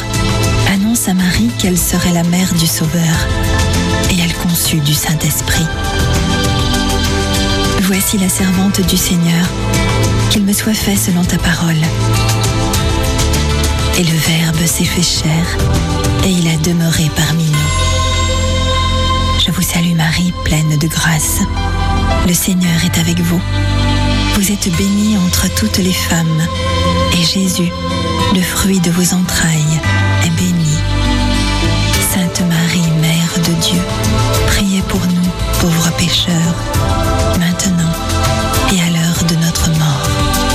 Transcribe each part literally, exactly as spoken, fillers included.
annonce à Marie qu'elle serait la mère du Sauveur, et elle conçut du Saint-Esprit. Voici la servante du Seigneur, qu'il me soit fait selon ta parole. Et le Verbe s'est fait chair, et il a demeuré parmi nous. Je vous salue Marie, pleine de grâce. Le Seigneur est avec vous. Vous êtes bénie entre toutes les femmes, et Jésus, le fruit de vos entrailles, est béni. Sainte Marie, Mère de Dieu, priez pour nous, pauvres pécheurs, maintenant et à l'heure de notre mort.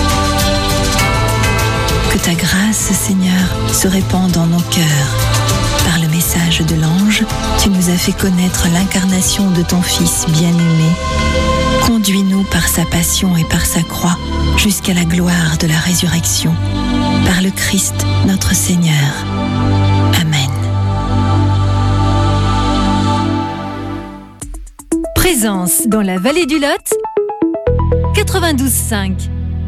Que ta grâce, Seigneur, se répande dans nos cœurs. Par le message de l'ange, tu nous as fait connaître l'incarnation de ton Fils bien-aimé. Conduis-nous par sa passion et par sa croix jusqu'à la gloire de la résurrection. Par le Christ, notre Seigneur. Amen. Présence dans la vallée du Lot, quatre-vingt-douze cinq.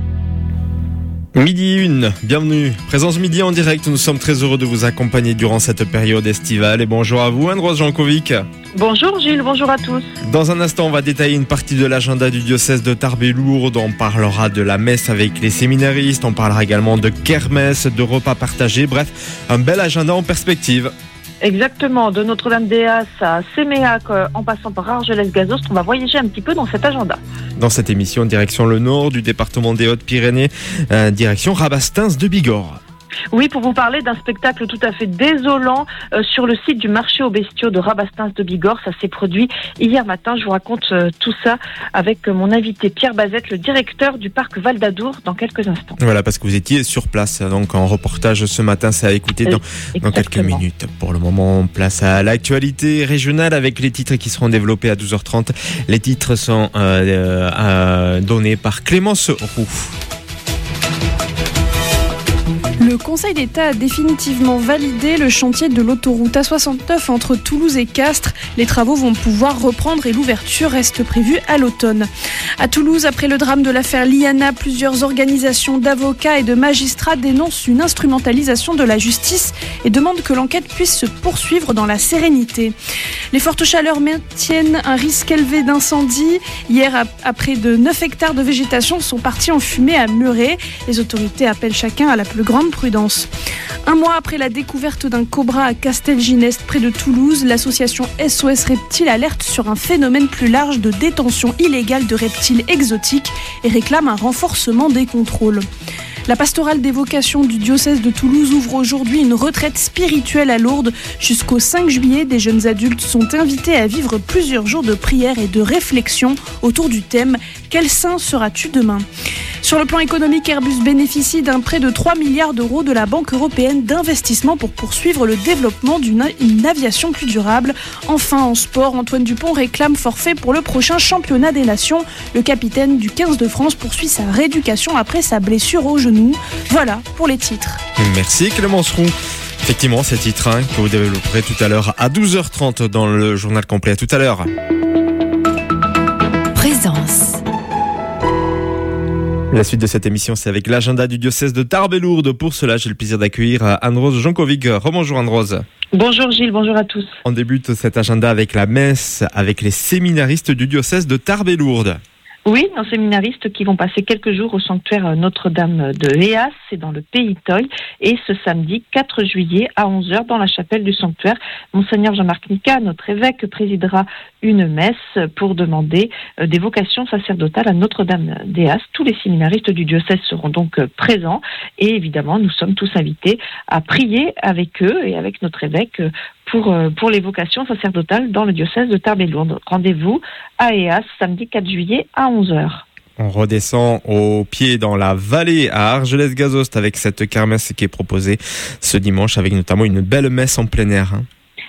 Midi une, bienvenue. Présence midi en direct, nous sommes très heureux de vous accompagner durant cette période estivale. Et bonjour à vous, Andros Jankovic. Bonjour Gilles, bonjour à tous. Dans un instant, on va détailler une partie de l'agenda du diocèse de Tarbes-et-Lourdes. On parlera de la messe avec les séminaristes, on parlera également de kermesse, de repas partagés. Bref, un bel agenda en perspective. Exactement, de Notre-Dame-des-As à Séméac, en passant par Argelès-Gazost, on va voyager un petit peu dans cet agenda. Dans cette émission, direction le nord du département des Hautes-Pyrénées, euh, direction Rabastens de Bigorre. Oui, pour vous parler d'un spectacle tout à fait désolant euh, sur le site du marché aux bestiaux de Rabastens de Bigorre. Ça s'est produit hier matin. Je vous raconte euh, tout ça avec euh, mon invité Pierre Bazette, le directeur du parc Val d'Adour, dans quelques instants. Voilà, parce que vous étiez sur place, donc en reportage ce matin, ça a écouté dans, dans quelques minutes. Pour le moment, place à l'actualité régionale avec les titres qui seront développés à douze heures trente. Les titres sont euh, euh, donnés par Clémence Roux. Le Conseil d'État a définitivement validé le chantier de l'autoroute A soixante-neuf entre Toulouse et Castres. Les travaux vont pouvoir reprendre et l'ouverture reste prévue à l'automne. À Toulouse, après le drame de l'affaire Liana, plusieurs organisations d'avocats et de magistrats dénoncent une instrumentalisation de la justice et demandent que l'enquête puisse se poursuivre dans la sérénité. Les fortes chaleurs maintiennent un risque élevé d'incendie. Hier, à près de neuf hectares de végétation sont partis en fumée à Muret. Les autorités appellent chacun à la plus grande prudence. Un mois après la découverte d'un cobra à Castelginest près de Toulouse, l'association S O S Reptiles alerte sur un phénomène plus large de détention illégale de reptiles exotiques et réclame un renforcement des contrôles. La pastorale des vocations du diocèse de Toulouse ouvre aujourd'hui une retraite spirituelle à Lourdes. Jusqu'au cinq juillet, des jeunes adultes sont invités à vivre plusieurs jours de prière et de réflexion autour du thème « Quel saint seras-tu demain ?» Sur le plan économique, Airbus bénéficie d'un prêt de trois milliards d'euros de la Banque européenne d'investissement pour poursuivre le développement d'une une aviation plus durable. Enfin, en sport, Antoine Dupont réclame forfait pour le prochain championnat des nations. Le capitaine du quinze de France poursuit sa rééducation après sa blessure au genou. Voilà pour les titres. Merci Clémence Roux. Effectivement, ces titres hein, que vous développerez tout à l'heure à douze heures trente dans le journal complet. À tout à l'heure. Présence. La suite de cette émission, c'est avec l'agenda du diocèse de Tarbes-et-Lourdes. Pour cela, j'ai le plaisir d'accueillir Andros Jankovic. Rebonjour Andros. Bonjour Gilles, bonjour à tous. On débute cet agenda avec la messe, avec les séminaristes du diocèse de Tarbes-et-Lourdes. Oui, nos séminaristes qui vont passer quelques jours au sanctuaire Notre-Dame de Héas, c'est dans le Pays Toy, et ce samedi quatre juillet à onze heures dans la chapelle du sanctuaire, Monseigneur Jean-Marc Nica, notre évêque, présidera une messe pour demander des vocations sacerdotales à Notre-Dame d'Héas. Tous les séminaristes du diocèse seront donc présents et évidemment nous sommes tous invités à prier avec eux et avec notre évêque pour, pour les vocations sacerdotales dans le diocèse de Tarbes-et-Lourdes. Rendez-vous à Héas samedi quatre juillet à onze heures. On redescend au pied dans la vallée à Argelès-Gazost avec cette kermesse qui est proposée ce dimanche avec notamment une belle messe en plein air. Hein.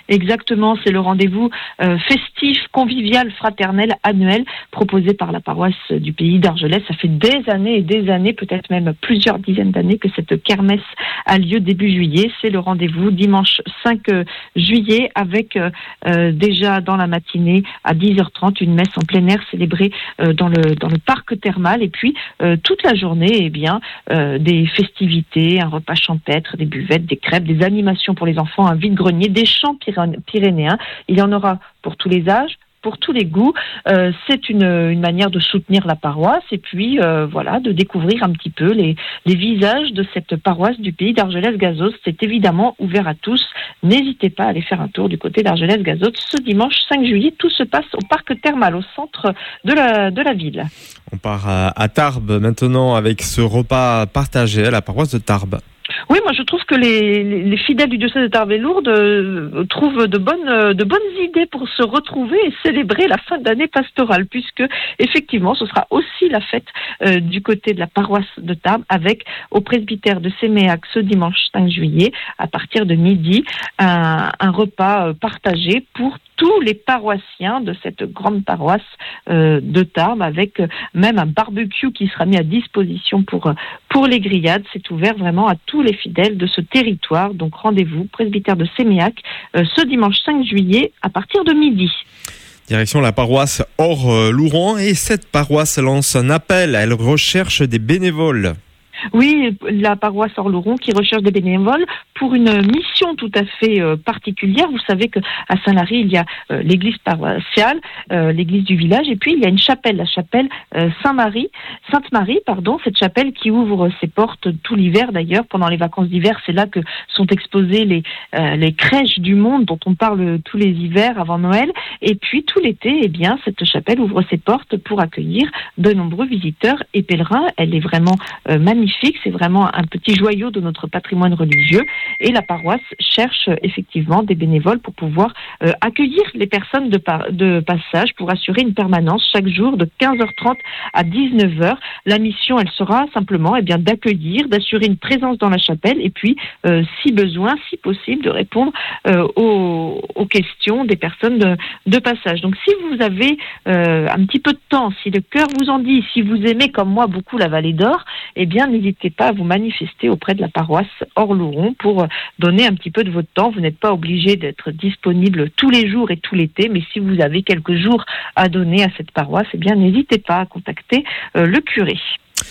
Exactement, c'est le rendez-vous euh, festif, convivial, fraternel, annuel, proposé par la paroisse du Pays d'Argelès. Ça fait des années et des années, peut-être même plusieurs dizaines d'années que cette kermesse a lieu début juillet. C'est le rendez-vous dimanche cinq juillet avec euh, euh, déjà dans la matinée à dix heures trente une messe en plein air célébrée euh, dans le dans le parc thermal, et puis euh, toute la journée, eh bien euh, des festivités, un repas champêtre, des buvettes, des crêpes, des animations pour les enfants, un vide-grenier, des chants pyrénéens. Il y en aura pour tous les âges, pour tous les goûts. Euh, c'est une, une manière de soutenir la paroisse et puis euh, voilà, de découvrir un petit peu les, les visages de cette paroisse du Pays d'Argelès-Gazost. C'est évidemment ouvert à tous. N'hésitez pas à aller faire un tour du côté d'Argelès-Gazost ce dimanche cinq juillet. Tout se passe au parc thermal, au centre de la, de la ville. On part à, à Tarbes maintenant avec ce repas partagé à la paroisse de Tarbes. Oui, moi je trouve que les, les, les fidèles du diocèse de Tarbes et Lourdes euh, trouvent de bonnes, euh, de bonnes idées pour se retrouver et célébrer la fin d'année pastorale, puisque effectivement ce sera aussi la fête euh, du côté de la paroisse de Tarbes, avec au presbytère de Séméac ce dimanche cinq juillet à partir de midi un, un repas euh, partagé pour tous les paroissiens de cette grande paroisse euh, de Tarbes, avec euh, même un barbecue qui sera mis à disposition pour, pour les grillades. C'est ouvert vraiment à tous les fidèles de ce territoire. Donc rendez-vous, presbytère de Séméac, euh, ce dimanche cinq juillet à partir de midi. Direction la paroisse Or-Louron, et cette paroisse lance un appel. Elle recherche des bénévoles. Oui, la paroisse Or-Louron qui recherche des bénévoles pour une mission tout à fait euh, particulière. Vous savez qu'à Saint-Lary, il y a euh, l'église paroissiale, euh, l'église du village, et puis il y a une chapelle, la chapelle euh, Saint-Marie, Sainte-Marie, pardon, cette chapelle qui ouvre ses portes tout l'hiver d'ailleurs. Pendant les vacances d'hiver, c'est là que sont exposées les, euh, les crèches du monde dont on parle tous les hivers avant Noël. Et puis tout l'été, eh bien, cette chapelle ouvre ses portes pour accueillir de nombreux visiteurs et pèlerins. Elle est vraiment euh, magnifique. C'est vraiment un petit joyau de notre patrimoine religieux, et la paroisse cherche effectivement des bénévoles pour pouvoir euh, accueillir les personnes de, par- de passage, pour assurer une permanence chaque jour de quinze heures trente à dix-neuf heures. La mission, elle sera simplement eh bien, d'accueillir, d'assurer une présence dans la chapelle, et puis euh, si besoin, si possible, de répondre euh, aux, aux questions des personnes de, de passage. Donc si vous avez euh, un petit peu de temps, si le cœur vous en dit, si vous aimez comme moi beaucoup la Vallée d'Or, eh bien n'hésitez pas à vous manifester auprès de la paroisse Or-Louron pour donner un petit peu de votre temps. Vous n'êtes pas obligé d'être disponible tous les jours et tout l'été, mais si vous avez quelques jours à donner à cette paroisse, eh bien n'hésitez pas à contacter euh, le curé.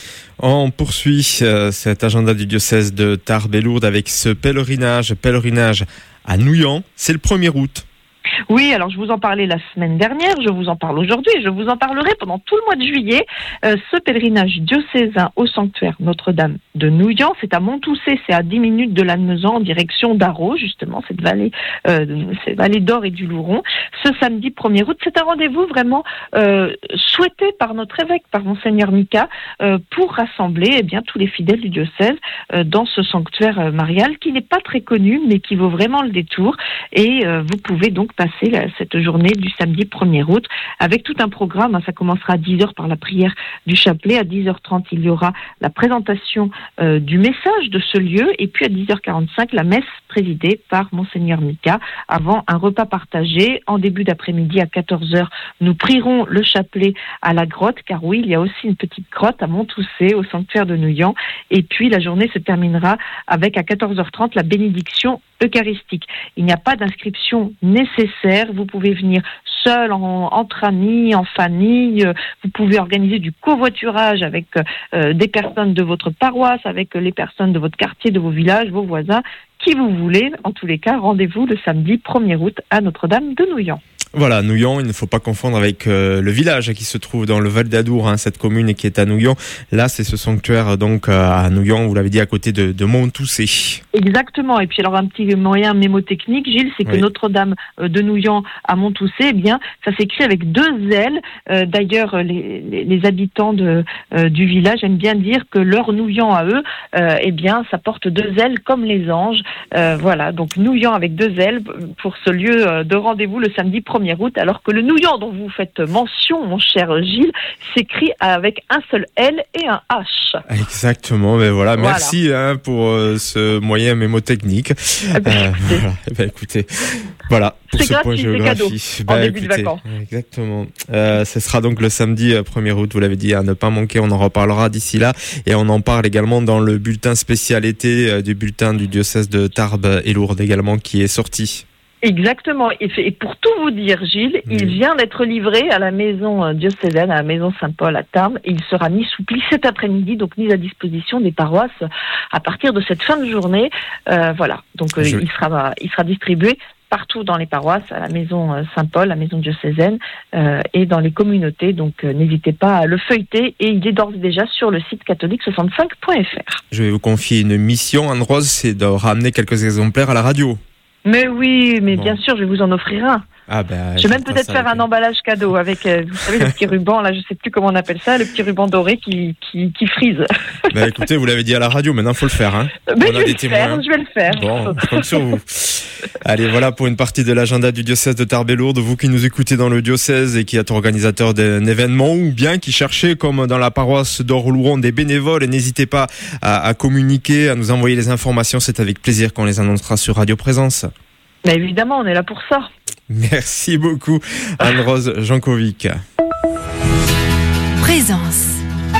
On poursuit euh, cet agenda du diocèse de Tarbes et Lourdes avec ce pèlerinage, pèlerinage à Nouillan. C'est le premier août. Oui, alors je vous en parlais la semaine dernière, je vous en parle aujourd'hui, et je vous en parlerai pendant tout le mois de juillet. Euh, ce pèlerinage diocésain au sanctuaire Notre-Dame de Nouillan, c'est à Montoussé, c'est à dix minutes de Lannemezan en direction d'Arros, justement, cette vallée, euh, cette vallée d'Or et du Louron. Ce samedi premier août, c'est un rendez-vous vraiment euh, souhaité par notre évêque, par Monseigneur Mika, euh, pour rassembler eh bien tous les fidèles du diocèse euh, dans ce sanctuaire euh, marial qui n'est pas très connu, mais qui vaut vraiment le détour. Et euh, vous pouvez donc passer là, cette journée du samedi premier août avec tout un programme. Hein, ça commencera à dix heures par la prière du chapelet. À dix heures trente, il y aura la présentation euh, du message de ce lieu. Et puis à dix heures quarante-cinq, la messe présidée par Monseigneur Mika avant un repas partagé. En début d'après-midi à quatorze heures, nous prierons le chapelet à la grotte, car oui, il y a aussi une petite grotte à Montoussé, au sanctuaire de Nouillan. Et puis la journée se terminera avec à quatorze heures trente la bénédiction eucharistique. Il n'y a pas d'inscription nécessaire. Vous pouvez venir seul, en, entre amis, en famille. Vous pouvez organiser du covoiturage avec euh, des personnes de votre paroisse, avec les personnes de votre quartier, de vos villages, vos voisins, qui vous voulez. En tous les cas, rendez-vous le samedi premier août à Notre-Dame de Nouillan. Voilà, Nouillan, il ne faut pas confondre avec euh, le village qui se trouve dans le Val d'Adour, hein, cette commune qui est à Nouillan. Là, c'est ce sanctuaire donc euh, à Nouillan, vous l'avez dit, à côté de, de Montoussé. Exactement. Et puis alors un petit moyen mémotechnique, Gilles, c'est que oui. Notre-Dame de Nouillan à Montoussé, eh bien, ça s'écrit avec deux L. Euh, d'ailleurs, les, les, les habitants de, euh, du village aiment bien dire que leur Nouillan à eux, euh, eh bien, ça porte deux L comme les anges. Euh, voilà, donc Nouillan avec deux L pour ce lieu de rendez-vous le samedi premier premier août, alors que le Nouillan dont vous faites mention, mon cher Gilles, s'écrit avec un seul L et un H. Exactement, ben voilà, Voilà. merci hein, pour euh, ce moyen mémotechnique. Eh ben, Euh, écoutez. voilà. Eh ben, écoutez, voilà pour C'est ce point gratuit, c'est géographie. cadeau, en début de vacances. Exactement. Euh, ce sera donc le samedi euh, premier août, vous l'avez dit, à ne pas manquer. On en reparlera d'ici là et on en parle également dans le bulletin spécial été euh, du bulletin du diocèse de Tarbes et Lourdes également qui est sorti. Exactement. Et, fait- et pour tout vous dire, Gilles, Oui. il vient d'être livré à la maison euh, diocésaine, à la maison Saint-Paul à Tarbes, et il sera mis sous pli cet après-midi, donc mis à disposition des paroisses à partir de cette fin de journée. Euh, voilà. Donc euh, Je- il sera, il sera distribué partout dans les paroisses, à la maison euh, Saint-Paul, la maison diocésaine, euh, et dans les communautés. Donc euh, n'hésitez pas à le feuilleter, et il est d'ores et déjà sur le site catholique soixante-cinq point f r. Je vais vous confier une mission, Anne-Rose, c'est de ramener quelques exemplaires à la radio. Mais oui, mais Bon. bien sûr, je vais vous en offrir un. Ah ben, Je vais même j'entends peut-être ça faire avec- un emballage cadeau avec, euh, vous savez, le petit ruban, là, je sais plus comment on appelle ça, le petit ruban doré qui, qui, qui frise. Ben, écoutez, vous l'avez dit à la radio, maintenant faut le faire. Hein. Mais On je a vais des le témoins. faire, je vais le faire. Bon, je compte sur vous. Allez, voilà pour une partie de l'agenda du diocèse de Tarbes et Lourdes. Vous qui nous écoutez dans le diocèse et qui êtes organisateur d'un événement ou bien qui cherchez, comme dans la paroisse d'Orlouron, des bénévoles, et n'hésitez pas à, à communiquer, à nous envoyer les informations. C'est avec plaisir qu'on les annoncera sur Radio Présence. Mais évidemment, on est là pour ça. Merci beaucoup, Anne-Rose Jankovic. Présence.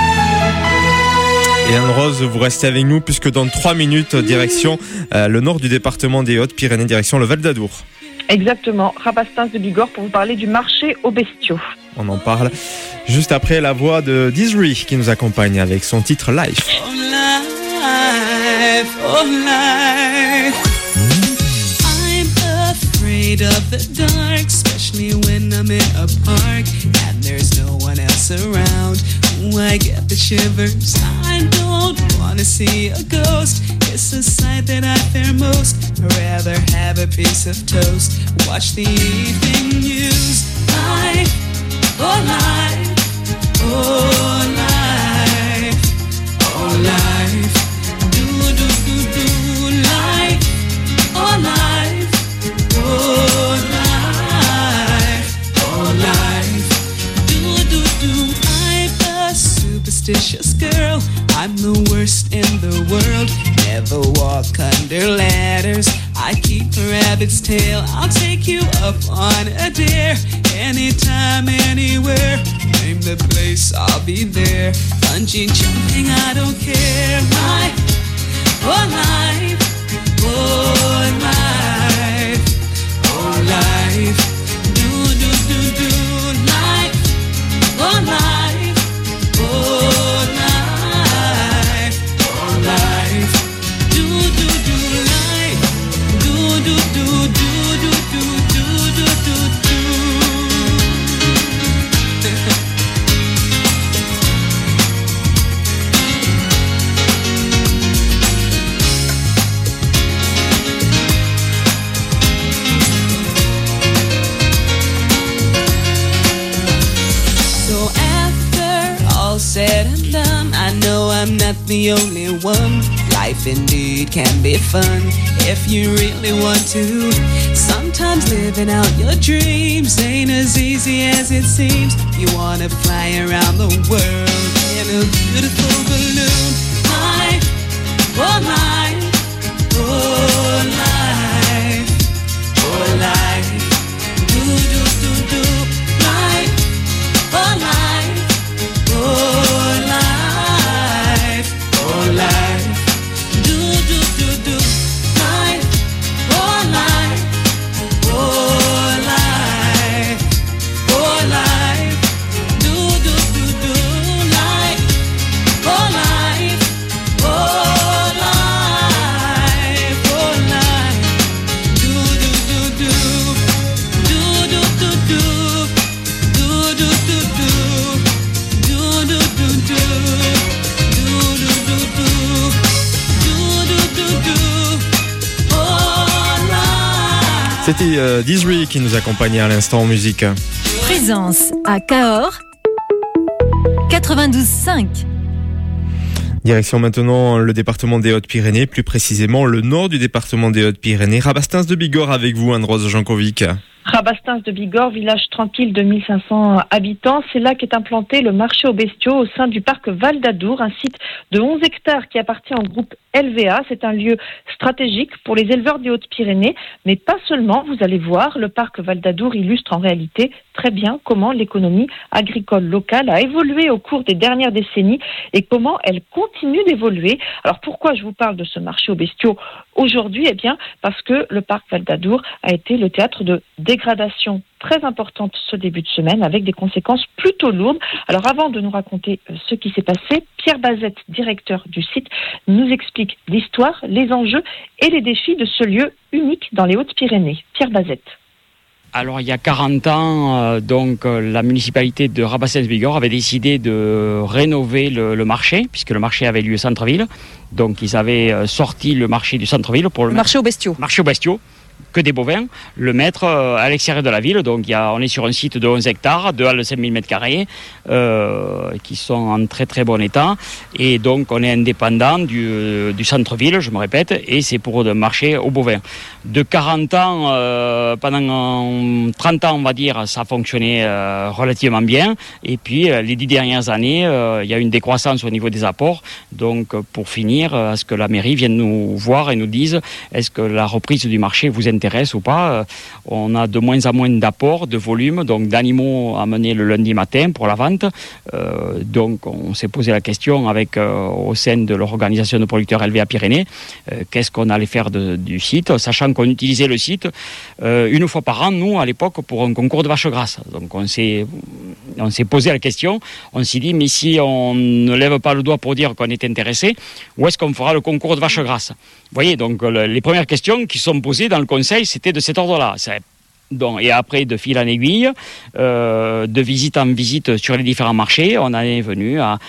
Et Anne-Rose, vous restez avec nous puisque dans trois minutes, direction euh, le nord du département des Hautes-Pyrénées, direction le Val d'Adour. Exactement. Rabastens de Bigorre pour vous parler du marché aux bestiaux. On en parle juste après la voix de Dizri qui nous accompagne avec son titre Life. Oh life, oh life. I'm afraid of the dark, especially when I'm in a park and there's no one else around. Ooh, I get the shivers. I don't wanna see a ghost. It's a sight that I fear most. I'd rather have a piece of toast. Watch the evening news. Life, oh life, oh life, oh life. Do do do do life, oh life, oh life, oh life. Do do do. I'm a superstitious girl. I'm the worst in the world. Never walk under ladders. I keep a rabbit's tail. I'll take you up on a dare. Anytime, anywhere. Name the place, I'll be there. Bungee jumping, I don't care. My oh life, oh life, oh life. Do do do do life, oh life, oh life, oh life. Do do do life, do do do do do do do do do do. So after all said and done, I know I'm not the only one. Life indeed can be fun if you really want to. Sometimes living out your dreams ain't as easy as it seems. You wanna fly around the world in a beautiful balloon. Life, oh life, oh life, oh life. Do do do do life, oh life, oh life, oh life. Do do do do life, oh life, oh life, oh life. Do do do do life, oh life, oh life, oh life. Do do do do, do do do do, do do do do, do do do do, do do do do, do do do do, oh life. C'était euh, Dizri qui nous accompagnait à l'instant en musique. Présence à Cahors. quatre-vingt-douze cinq. Direction maintenant le département des Hautes-Pyrénées, plus précisément le nord du département des Hautes-Pyrénées. Rabastens de Bigorre avec vous, Anne-Rose Jankovic. Rabastens de Bigorre, village tranquille de mille cinq cents habitants, c'est là qu'est implanté le marché aux bestiaux au sein du parc Val d'Adour, un site de onze hectares qui appartient au groupe L V A. C'est un lieu stratégique pour les éleveurs des Hautes-Pyrénées, mais pas seulement, vous allez voir, le parc Val d'Adour illustre en réalité très bien comment l'économie agricole locale a évolué au cours des dernières décennies et comment elle continue d'évoluer. Alors pourquoi je vous parle de ce marché aux bestiaux aujourd'hui? Eh bien parce que le parc Val d'Adour a été le théâtre de dégradation très importante ce début de semaine avec des conséquences plutôt lourdes. Alors avant de nous raconter ce qui s'est passé, Pierre Bazette, directeur du site, nous explique l'histoire, les enjeux et les défis de ce lieu unique dans les Hautes-Pyrénées. Pierre Bazette. Alors il y a quarante ans, euh, donc euh, la municipalité de Rabastens-Bigorre avait décidé de rénover le, le marché, puisque le marché avait lieu au centre-ville. Donc ils avaient euh, sorti le marché du centre-ville pour le, le marché aux bestiaux. Marché aux bestiaux. Que des bovins, le mettre à l'extérieur de la ville. Donc il y a, on est sur un site de onze hectares, deux halles de cinq mille mètres carrés, euh, qui sont en très très bon état. Et donc on est indépendant du, du centre-ville, je me répète, et c'est pour le marché aux bovins. De quarante ans, euh, pendant trente ans on va dire, ça a fonctionné euh, relativement bien. Et puis euh, les dix dernières années, euh, il y a eu une décroissance au niveau des apports. Donc pour finir, à ce que la mairie vienne nous voir et nous dise est-ce que la reprise du marché vous intéresse ou pas. On a de moins en moins d'apports, de volume, donc d'animaux amenés le lundi matin pour la vente. Euh, donc on s'est posé la question avec euh, au sein de l'organisation de producteurs L V A Pyrénées, euh, qu'est-ce qu'on allait faire de, du site, sachant qu'on utilisait le site euh, une fois par an, nous, à l'époque, pour un concours de vaches grasses. Donc on s'est, on s'est posé la question, on s'est dit, mais si on ne lève pas le doigt pour dire qu'on est intéressé, où est-ce qu'on fera le concours de vaches grasses? Vous voyez, donc le, les premières questions qui sont posées dans le conseil, c'était de cet ordre-là. C'est, donc, et après, de fil en aiguille, euh, de visite en visite sur les différents marchés, on en est venu à,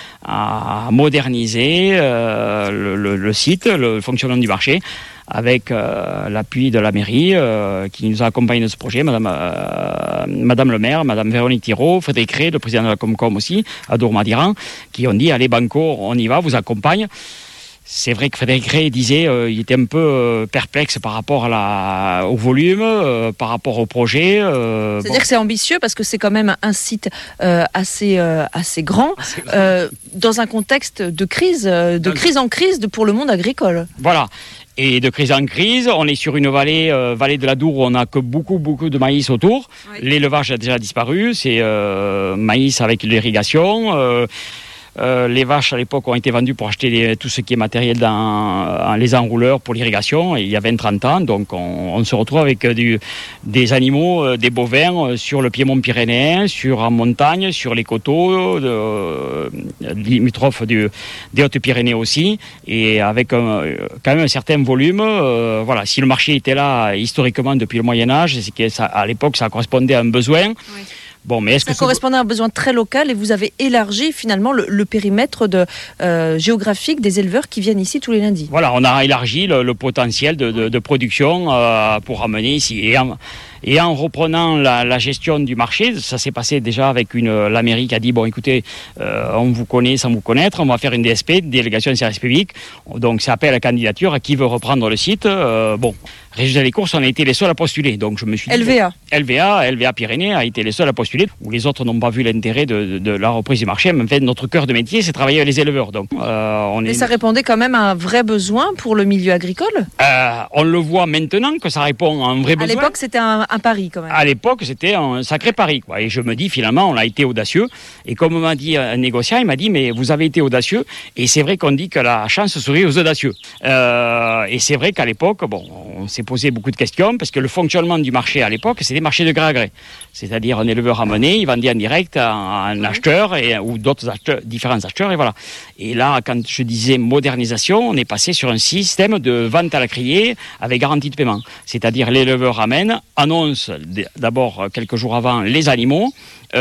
à moderniser euh, le, le, le site, le fonctionnement du marché, avec euh, l'appui de la mairie euh, qui nous a accompagnés dans ce projet, Madame, euh, Madame le maire, Madame Véronique Thiraud, Frédéric Rey, le président de la Comcom aussi, à Dourmadiran, qui ont dit, allez Banco, on y va, vous accompagne. C'est vrai que Frédéric Rey disait euh, il était un peu euh, perplexe par rapport à la, au volume, euh, par rapport au projet. Euh, C'est-à-dire bon. que c'est ambitieux parce que c'est quand même un site euh, assez, euh, assez grand, assez grand. Euh, dans un contexte de crise, euh, de crise en crise de, pour le monde agricole. Voilà. Et de crise en crise, on est sur une vallée, euh, vallée de l'Adour où on n'a que beaucoup, beaucoup de maïs autour. Oui. L'élevage a déjà disparu, c'est euh, maïs avec l'irrigation. Euh, Euh, les vaches à l'époque ont été vendues pour acheter les, tout ce qui est matériel dans les enrouleurs pour l'irrigation, et il y a vingt à trente ans, donc on, on se retrouve avec du, des animaux, euh, des bovins euh, sur le piémont pyrénéen, sur en montagne, sur les coteaux, de, euh, limitrophes du, des Hautes-Pyrénées aussi, et avec un, quand même un certain volume. Euh, voilà, si le marché était là historiquement depuis le Moyen-Âge, c'est que ça, à l'époque ça correspondait à un besoin. Oui. Bon, mais est-ce ça que correspondait à un besoin très local et vous avez élargi finalement le, le périmètre de, euh, géographique des éleveurs qui viennent ici tous les lundis. Voilà, on a élargi le, le potentiel de, de, de production euh, pour amener ici. Et en, et en reprenant la, la gestion du marché, ça s'est passé déjà avec une, la mairie qui a dit, bon écoutez, euh, on vous connaît sans vous connaître, on va faire une D S P, délégation de service public, donc ça appelle à candidature à qui veut reprendre le site. Euh, bon, résultat des courses, on a été les seuls à postuler, donc je me suis dit... L V A. L V A, L V A Pyrénées a été les seuls à postuler, où les autres n'ont pas vu l'intérêt de, de, de la reprise du marché. Mais en fait, notre cœur de métier, c'est travailler avec les éleveurs. Donc, euh, on Mais est... ça répondait quand même à un vrai besoin pour le milieu agricole euh, On le voit maintenant que ça répond à un vrai besoin. À l'époque, c'était un, un pari quand même. À l'époque, c'était un sacré pari, quoi. Et je me dis, finalement, on a été audacieux. Et comme m'a dit un négociant, il m'a dit, mais vous avez été audacieux. Et c'est vrai qu'on dit que la chance sourit aux audacieux. Euh, et c'est vrai qu'à l'époque, bon, on s'est posé beaucoup de questions, parce que le fonctionnement du marché à l'époque, c'est des marchés de gré à gré. C'est-à-dire un éleveur amené, il vendait en direct à un acheteur et, ou d'autres acheteurs, différents acheteurs, et voilà. Et là, quand je disais modernisation, on est passé sur un système de vente à la criée avec garantie de paiement. C'est-à-dire l'éleveur amène, annonce d'abord quelques jours avant les animaux,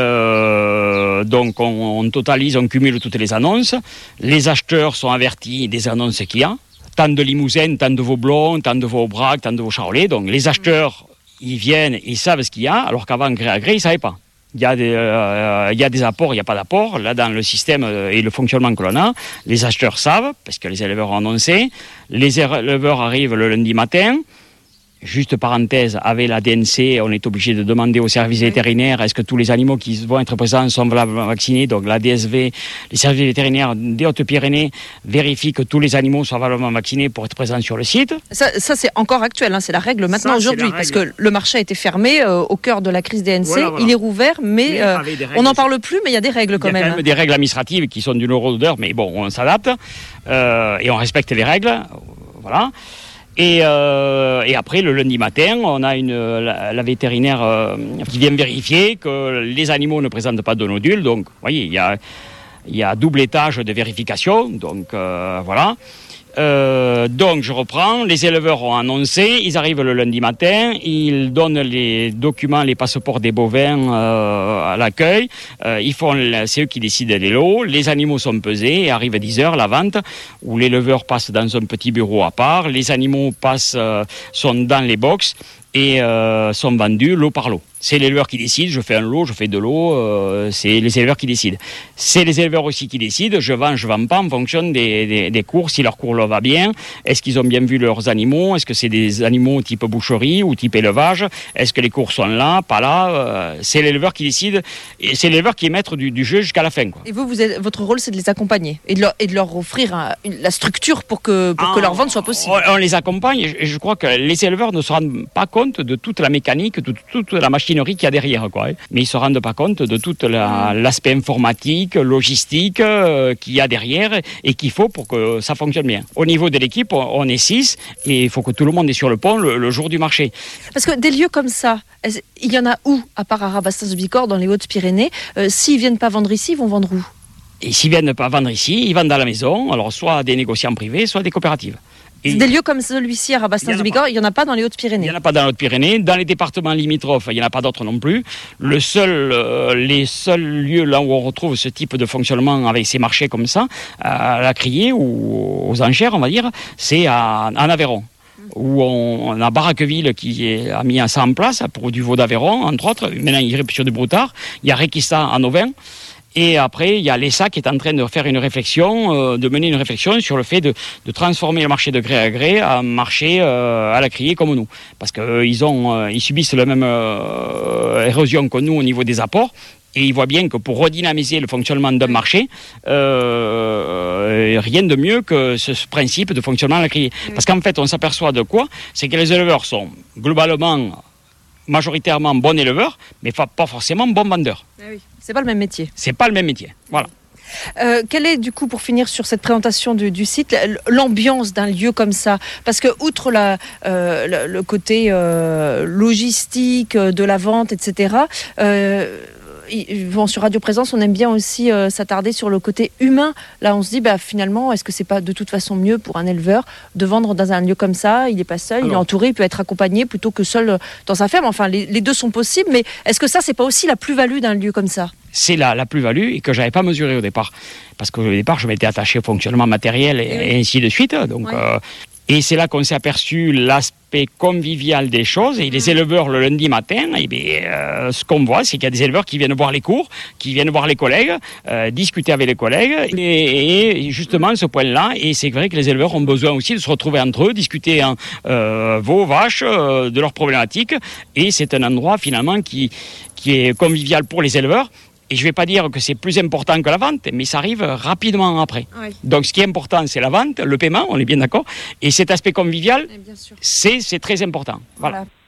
euh, donc on, on totalise, on cumule toutes les annonces, les acheteurs sont avertis des annonces qu'il y a, tant de limousins, tant de veaux blonds, tant de veaux braques, tant de veaux charolais, donc les acheteurs, ils viennent, ils savent ce qu'il y a, alors qu'avant, gré à gré, ils ne savaient pas. Il y, a des, euh, il y a des apports, il n'y a pas d'apport. Là, dans le système et le fonctionnement que l'on a, les acheteurs savent, parce que les éleveurs ont annoncé. Les éleveurs arrivent le lundi matin. Juste parenthèse, avec la D N C, on est obligé de demander aux services vétérinaires est-ce que tous les animaux qui vont être présents sont valablement vaccinés. Donc la D S V, les services vétérinaires des Hautes-Pyrénées vérifient que tous les animaux sont valablement vaccinés pour être présents sur le site. Ça, ça c'est encore actuel, hein, c'est la règle maintenant ça, aujourd'hui, parce que le marché a été fermé euh, au cœur de la crise D N C, voilà, voilà. Il est rouvert, mais, mais euh, on n'en parle plus, mais il y a des règles quand même. Il y a quand même des règles administratives qui sont d'une odeur, mais bon, on s'adapte euh, et on respecte les règles, voilà. Et, euh, et après, le lundi matin, on a une, la, la vétérinaire euh, qui vient vérifier que les animaux ne présentent pas de nodules. Donc, vous voyez, il y a, il y a double étage de vérification. Donc, euh, voilà. Euh, donc, je reprends. Les éleveurs ont annoncé. Ils arrivent le lundi matin. Ils donnent les documents, les passeports des bovins euh, à l'accueil. Euh, ils font, c'est eux qui décident des lots. Les animaux sont pesés et arrive à dix heures la vente où l'éleveur passe dans un petit bureau à part. Les animaux passent, euh, sont dans les box et euh, sont vendus lot par lot. C'est l'éleveur qui décide, je fais un lot, je fais deux lots, euh, c'est les éleveurs qui décident. C'est les éleveurs aussi qui décident, je vends, je vends pas en fonction des, des, des cours, si leur cours leur va bien, est-ce qu'ils ont bien vu leurs animaux, est-ce que c'est des animaux type boucherie ou type élevage, est-ce que les cours sont là, pas là, euh, c'est l'éleveur qui décide, et c'est l'éleveur qui est maître du, du jeu jusqu'à la fin, quoi. Et vous, vous êtes, votre rôle c'est de les accompagner et de leur, et de leur offrir un, une, la structure pour que, pour ah, que leur vente soit possible. On, on les accompagne et je, je crois que les éleveurs ne se rendent pas compte de toute la mécanique, de toute la machinerie qu'il y a derrière, quoi. Mais ils ne se rendent pas compte de tout la, l'aspect informatique, logistique euh, qu'il y a derrière et qu'il faut pour que ça fonctionne bien. Au niveau de l'équipe, on, on est six et il faut que tout le monde est sur le pont le, le jour du marché. Parce que des lieux comme ça, il y en a où, à part à Rabastens-de-Bigorre, dans les Hautes-Pyrénées, euh, s'ils ne viennent pas vendre ici, ils vont vendre où? Et s'ils ne viennent pas vendre ici, ils vendent à la maison, alors soit des négociants privés, soit des coopératives. Et des lieux comme celui-ci à Rabastens-de-Bigorre, il n'y en a pas dans les Hautes-Pyrénées. Il n'y en a pas dans les Hautes-Pyrénées. Dans les départements limitrophes, il n'y en a pas d'autres non plus. Le seul, euh, les seuls lieux là où on retrouve ce type de fonctionnement avec ces marchés comme ça, à la criée ou aux enchères, on va dire, c'est à, en Aveyron. Où on, on a Baraqueville qui est, a mis ça en place pour du veau d'Aveyron, entre autres. Maintenant, il est sur du broutard. Il y a Réquista en Auvin. Et après, il y a l'E S A qui est en train de faire une réflexion, euh, de mener une réflexion sur le fait de, de transformer le marché de gré à gré en marché euh, à la criée comme nous. Parce qu'ils euh, euh, ils subissent la même euh, érosion que nous au niveau des apports. Et ils voient bien que pour redynamiser le fonctionnement d'un marché, euh, rien de mieux que ce principe de fonctionnement à la criée. Parce qu'en fait, on s'aperçoit de quoi? C'est que les éleveurs sont globalement majoritairement bons éleveurs, mais pas forcément bons vendeurs. Ah oui. C'est pas le même métier. C'est pas le même métier, voilà. Euh, quelle est, du coup, pour finir sur cette présentation du, du site, l'ambiance d'un lieu comme ça? Parce que, outre la, euh, le, le côté euh, logistique de la vente, et cetera, euh, bon, sur Radio Présence, on aime bien aussi euh, s'attarder sur le côté humain. Là, on se dit, bah, finalement, est-ce que c'est pas de toute façon mieux pour un éleveur de vendre dans un lieu comme ça? Il n'est pas seul, Alors, il est entouré, il peut être accompagné plutôt que seul dans sa ferme. Enfin, les, les deux sont possibles, mais est-ce que ça, c'est pas aussi la plus-value d'un lieu comme ça? C'est la, la plus-value et que j'avais pas mesurée au départ. Parce qu'au départ, je m'étais attaché au fonctionnement matériel et, et, oui. et ainsi de suite. Donc, ouais. euh, et c'est là qu'on s'est aperçu l'aspect convivial des choses. Et les éleveurs, le lundi matin, eh bien, euh, ce qu'on voit, c'est qu'il y a des éleveurs qui viennent voir les cours, qui viennent voir les collègues, euh, discuter avec les collègues. Et, et justement, ce point-là, et c'est vrai que les éleveurs ont besoin aussi de se retrouver entre eux, discuter hein, euh, veaux, vaches, euh, de leurs problématiques. Et c'est un endroit, finalement, qui, qui est convivial pour les éleveurs. Et je ne vais pas dire que c'est plus important que la vente, mais ça arrive rapidement après. Oui. Donc ce qui est important, c'est la vente, le paiement, on est bien d'accord. Et cet aspect convivial, c'est, c'est très important. Voilà. voilà.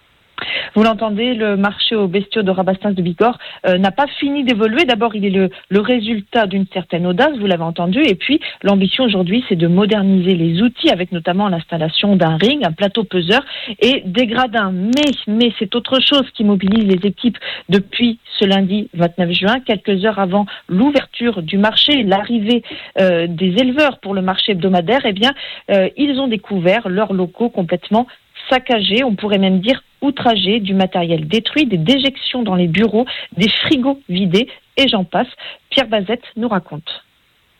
Vous l'entendez, le marché aux bestiaux de Rabastens-de-Bigorre euh, n'a pas fini d'évoluer. D'abord, il est le, le résultat d'une certaine audace, vous l'avez entendu. Et puis, l'ambition aujourd'hui, c'est de moderniser les outils, avec notamment l'installation d'un ring, un plateau peseur et des gradins. Mais, mais c'est autre chose qui mobilise les équipes depuis ce lundi vingt-neuf juin, quelques heures avant l'ouverture du marché, l'arrivée euh, des éleveurs pour le marché hebdomadaire. Eh bien, euh, ils ont découvert leurs locaux complètement saccagés, on pourrait même dire outragés, du matériel détruit, des déjections dans les bureaux, des frigos vidés, et j'en passe. Pierre Bazette nous raconte.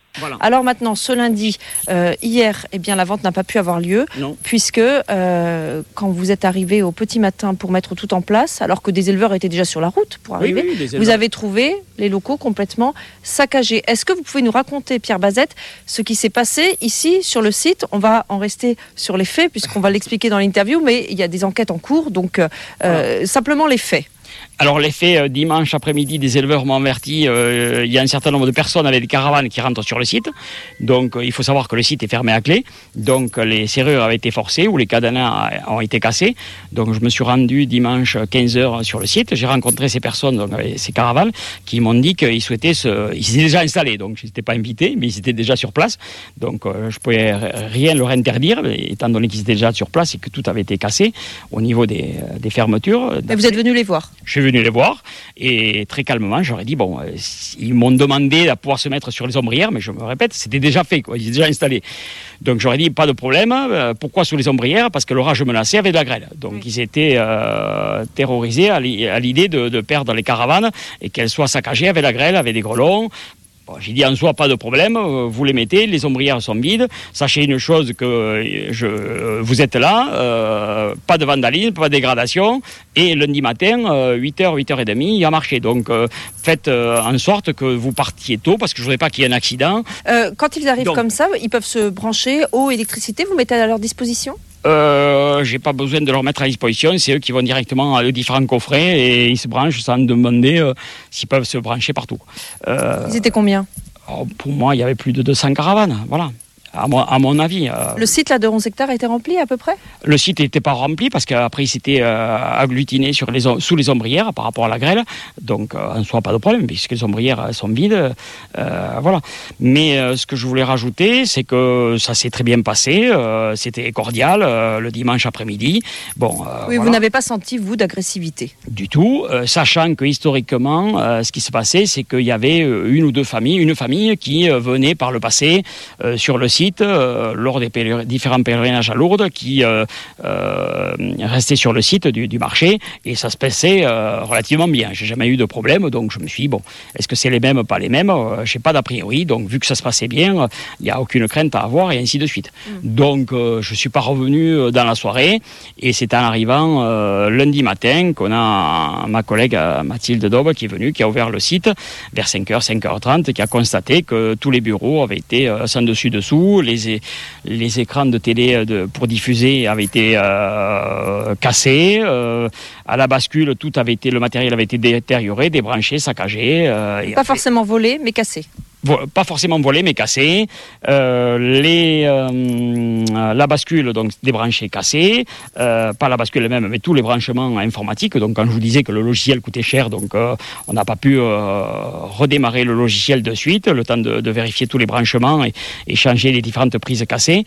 Voilà. Alors maintenant, ce lundi, euh, hier, eh bien, la vente n'a pas pu avoir lieu, Non. puisque euh, quand vous êtes arrivé au petit matin pour mettre tout en place, alors que des éleveurs étaient déjà sur la route pour arriver, Oui, oui, des vous éleveurs. avez trouvé les locaux complètement saccagés. Est-ce que vous pouvez nous raconter, Pierre Bazette, ce qui s'est passé ici sur le site? On va en rester sur les faits, puisqu'on va l'expliquer dans l'interview, mais il y a des enquêtes en cours, donc euh, Voilà. simplement les faits. Alors les faits, euh, dimanche après-midi, des éleveurs m'ont averti, euh, il y a un certain nombre de personnes avec des caravanes qui rentrent sur le site. Donc euh, il faut savoir que le site est fermé à clé. Donc euh, les serrures avaient été forcées ou les cadenas euh, ont été cassés. Donc je me suis rendu dimanche quinze heures sur le site. J'ai rencontré ces personnes, donc, avec ces caravanes, qui m'ont dit qu'ils souhaitaient se... Ils étaient déjà installés, donc je n'étais pas invité, mais ils étaient déjà sur place. Donc euh, je ne pouvais rien leur interdire, étant donné qu'ils étaient déjà sur place et que tout avait été cassé au niveau des, des fermetures. Mais vous êtes venu les voir? Je suis venu les voir et très calmement, j'aurais dit, bon, euh, ils m'ont demandé à pouvoir se mettre sur les ombrières, mais je me répète, c'était déjà fait, quoi, ils étaient déjà installés. Donc j'aurais dit, pas de problème, euh, pourquoi sous les ombrières? Parce que l'orage menaçait avec de la grêle. Donc oui. Ils étaient euh, terrorisés à l'idée de, de perdre les caravanes et qu'elles soient saccagées avec la grêle, avec des grelons. Bon, j'ai dit en soi, pas de problème, vous les mettez, les ombrières sont vides. Sachez une chose, que je, vous êtes là, euh, pas de vandalisme, pas de dégradation. Et lundi matin, euh, huit heures, huit heures trente, il a marché. Donc euh, faites euh, en sorte que vous partiez tôt, parce que je ne voudrais pas qu'il y ait un accident. Euh, quand ils arrivent Donc, comme ça, ils peuvent se brancher eau, électricité, vous mettez à leur disposition? Euh, j'ai pas besoin de leur mettre à disposition, c'est eux qui vont directement à différents coffrets et ils se branchent sans demander euh, s'ils peuvent se brancher partout. Euh, Ils étaient combien? Oh, pour moi, il y avait plus de deux cents caravanes, voilà. À mon, à mon avis. Euh, le site là de onze hectares a été rempli à peu près? Le site n'était pas rempli parce qu'après il s'était euh, agglutiné sur les, sous les ombrières par rapport à la grêle. Donc euh, en soi pas de problème puisque les ombrières sont vides. Euh, voilà. Mais euh, ce que je voulais rajouter, c'est que ça s'est très bien passé. Euh, c'était cordial euh, le dimanche après-midi. Bon. Euh, oui, voilà. Vous n'avez pas senti vous d'agressivité? Du tout. Euh, sachant que historiquement, euh, ce qui se passait, c'est qu'il y avait une ou deux familles, une famille qui euh, venait par le passé euh, sur le site. Euh, lors des pèler- différents pèlerinages à Lourdes qui euh, euh, restaient sur le site du, du marché et ça se passait euh, relativement bien. J'ai jamais eu de problème, donc je me suis dit, bon, est-ce que c'est les mêmes, pas les mêmes? euh, Je n'ai pas d'a priori, donc vu que ça se passait bien, il euh, n'y a aucune crainte à avoir et ainsi de suite. Mmh. Donc euh, je ne suis pas revenu dans la soirée et c'est en arrivant euh, lundi matin qu'on a ma collègue Mathilde Daube qui est venue, qui a ouvert le site vers cinq heures, cinq heures trente, qui a constaté que tous les bureaux avaient été euh, sans dessus-dessous. Les, les écrans de télé de, pour diffuser avaient été euh, cassés. Euh, à la bascule, tout avait été, le matériel avait été détérioré, débranché, saccagé. Euh, Pas forcément volé, mais cassé. Pas forcément volé, mais cassé. Euh, les, euh, la bascule, donc débranchée, cassée. Euh, pas la bascule elle-même, mais tous les branchements informatiques. Donc, quand je vous disais que le logiciel coûtait cher, donc euh, on n'a pas pu euh, redémarrer le logiciel de suite, le temps de, de vérifier tous les branchements et, et changer les différentes prises cassées.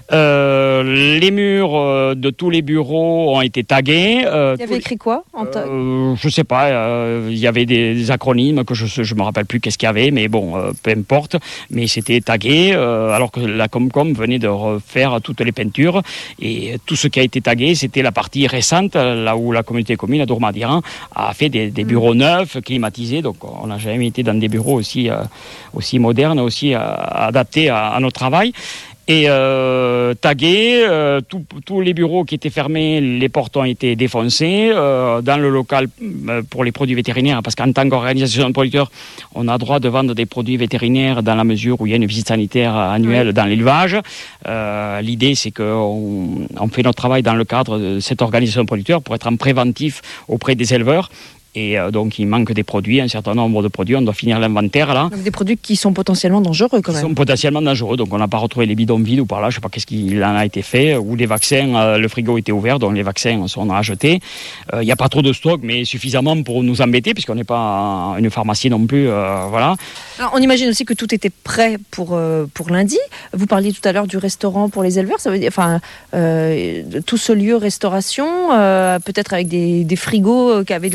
Euh, les murs euh, de tous les bureaux ont été tagués. Euh, il y avait écrit quoi en tag euh, Je sais pas. Euh, il y avait des, des acronymes que je je me rappelle plus qu'est-ce qu'il y avait, mais bon, euh, peu importe. Mais c'était tagué. Euh, alors que la Comcom venait de refaire toutes les peintures et tout ce qui a été tagué, c'était la partie récente, là où la communauté commune à Dourmadiran a fait des, des bureaux mmh. neufs, climatisés. Donc on n'a jamais été dans des bureaux aussi euh, aussi modernes, aussi euh, adaptés à, à notre travail. Et euh, tagués, euh, tous les bureaux qui étaient fermés, les portes ont été défoncées. Euh, dans le local euh, pour les produits vétérinaires, parce qu'en tant qu'organisation de producteurs, on a droit de vendre des produits vétérinaires dans la mesure où il y a une visite sanitaire annuelle oui. dans l'élevage. Euh, L'idée, c'est qu'on on fait notre travail dans le cadre de cette organisation de producteurs pour être en préventif auprès des éleveurs. Et euh, donc, il manque des produits, un certain nombre de produits. On doit finir l'inventaire, là. Donc, des produits qui sont potentiellement dangereux, quand même. Qui sont potentiellement dangereux. Donc, on n'a pas retrouvé les bidons vides ou par là. Je ne sais pas qu'est-ce qu'il en a été fait. Ou les vaccins, euh, le frigo était ouvert, donc les vaccins sont à jeter. Il euh, n'y a pas trop de stock, mais suffisamment pour nous embêter, puisqu'on n'est pas une pharmacie non plus. Euh, voilà. Alors, on imagine aussi que tout était prêt pour, euh, pour lundi. Vous parliez tout à l'heure du restaurant pour les éleveurs. Ça veut dire, enfin, euh, tout ce lieu restauration, euh, peut-être avec des, des frigos qui avaient de la nourriture.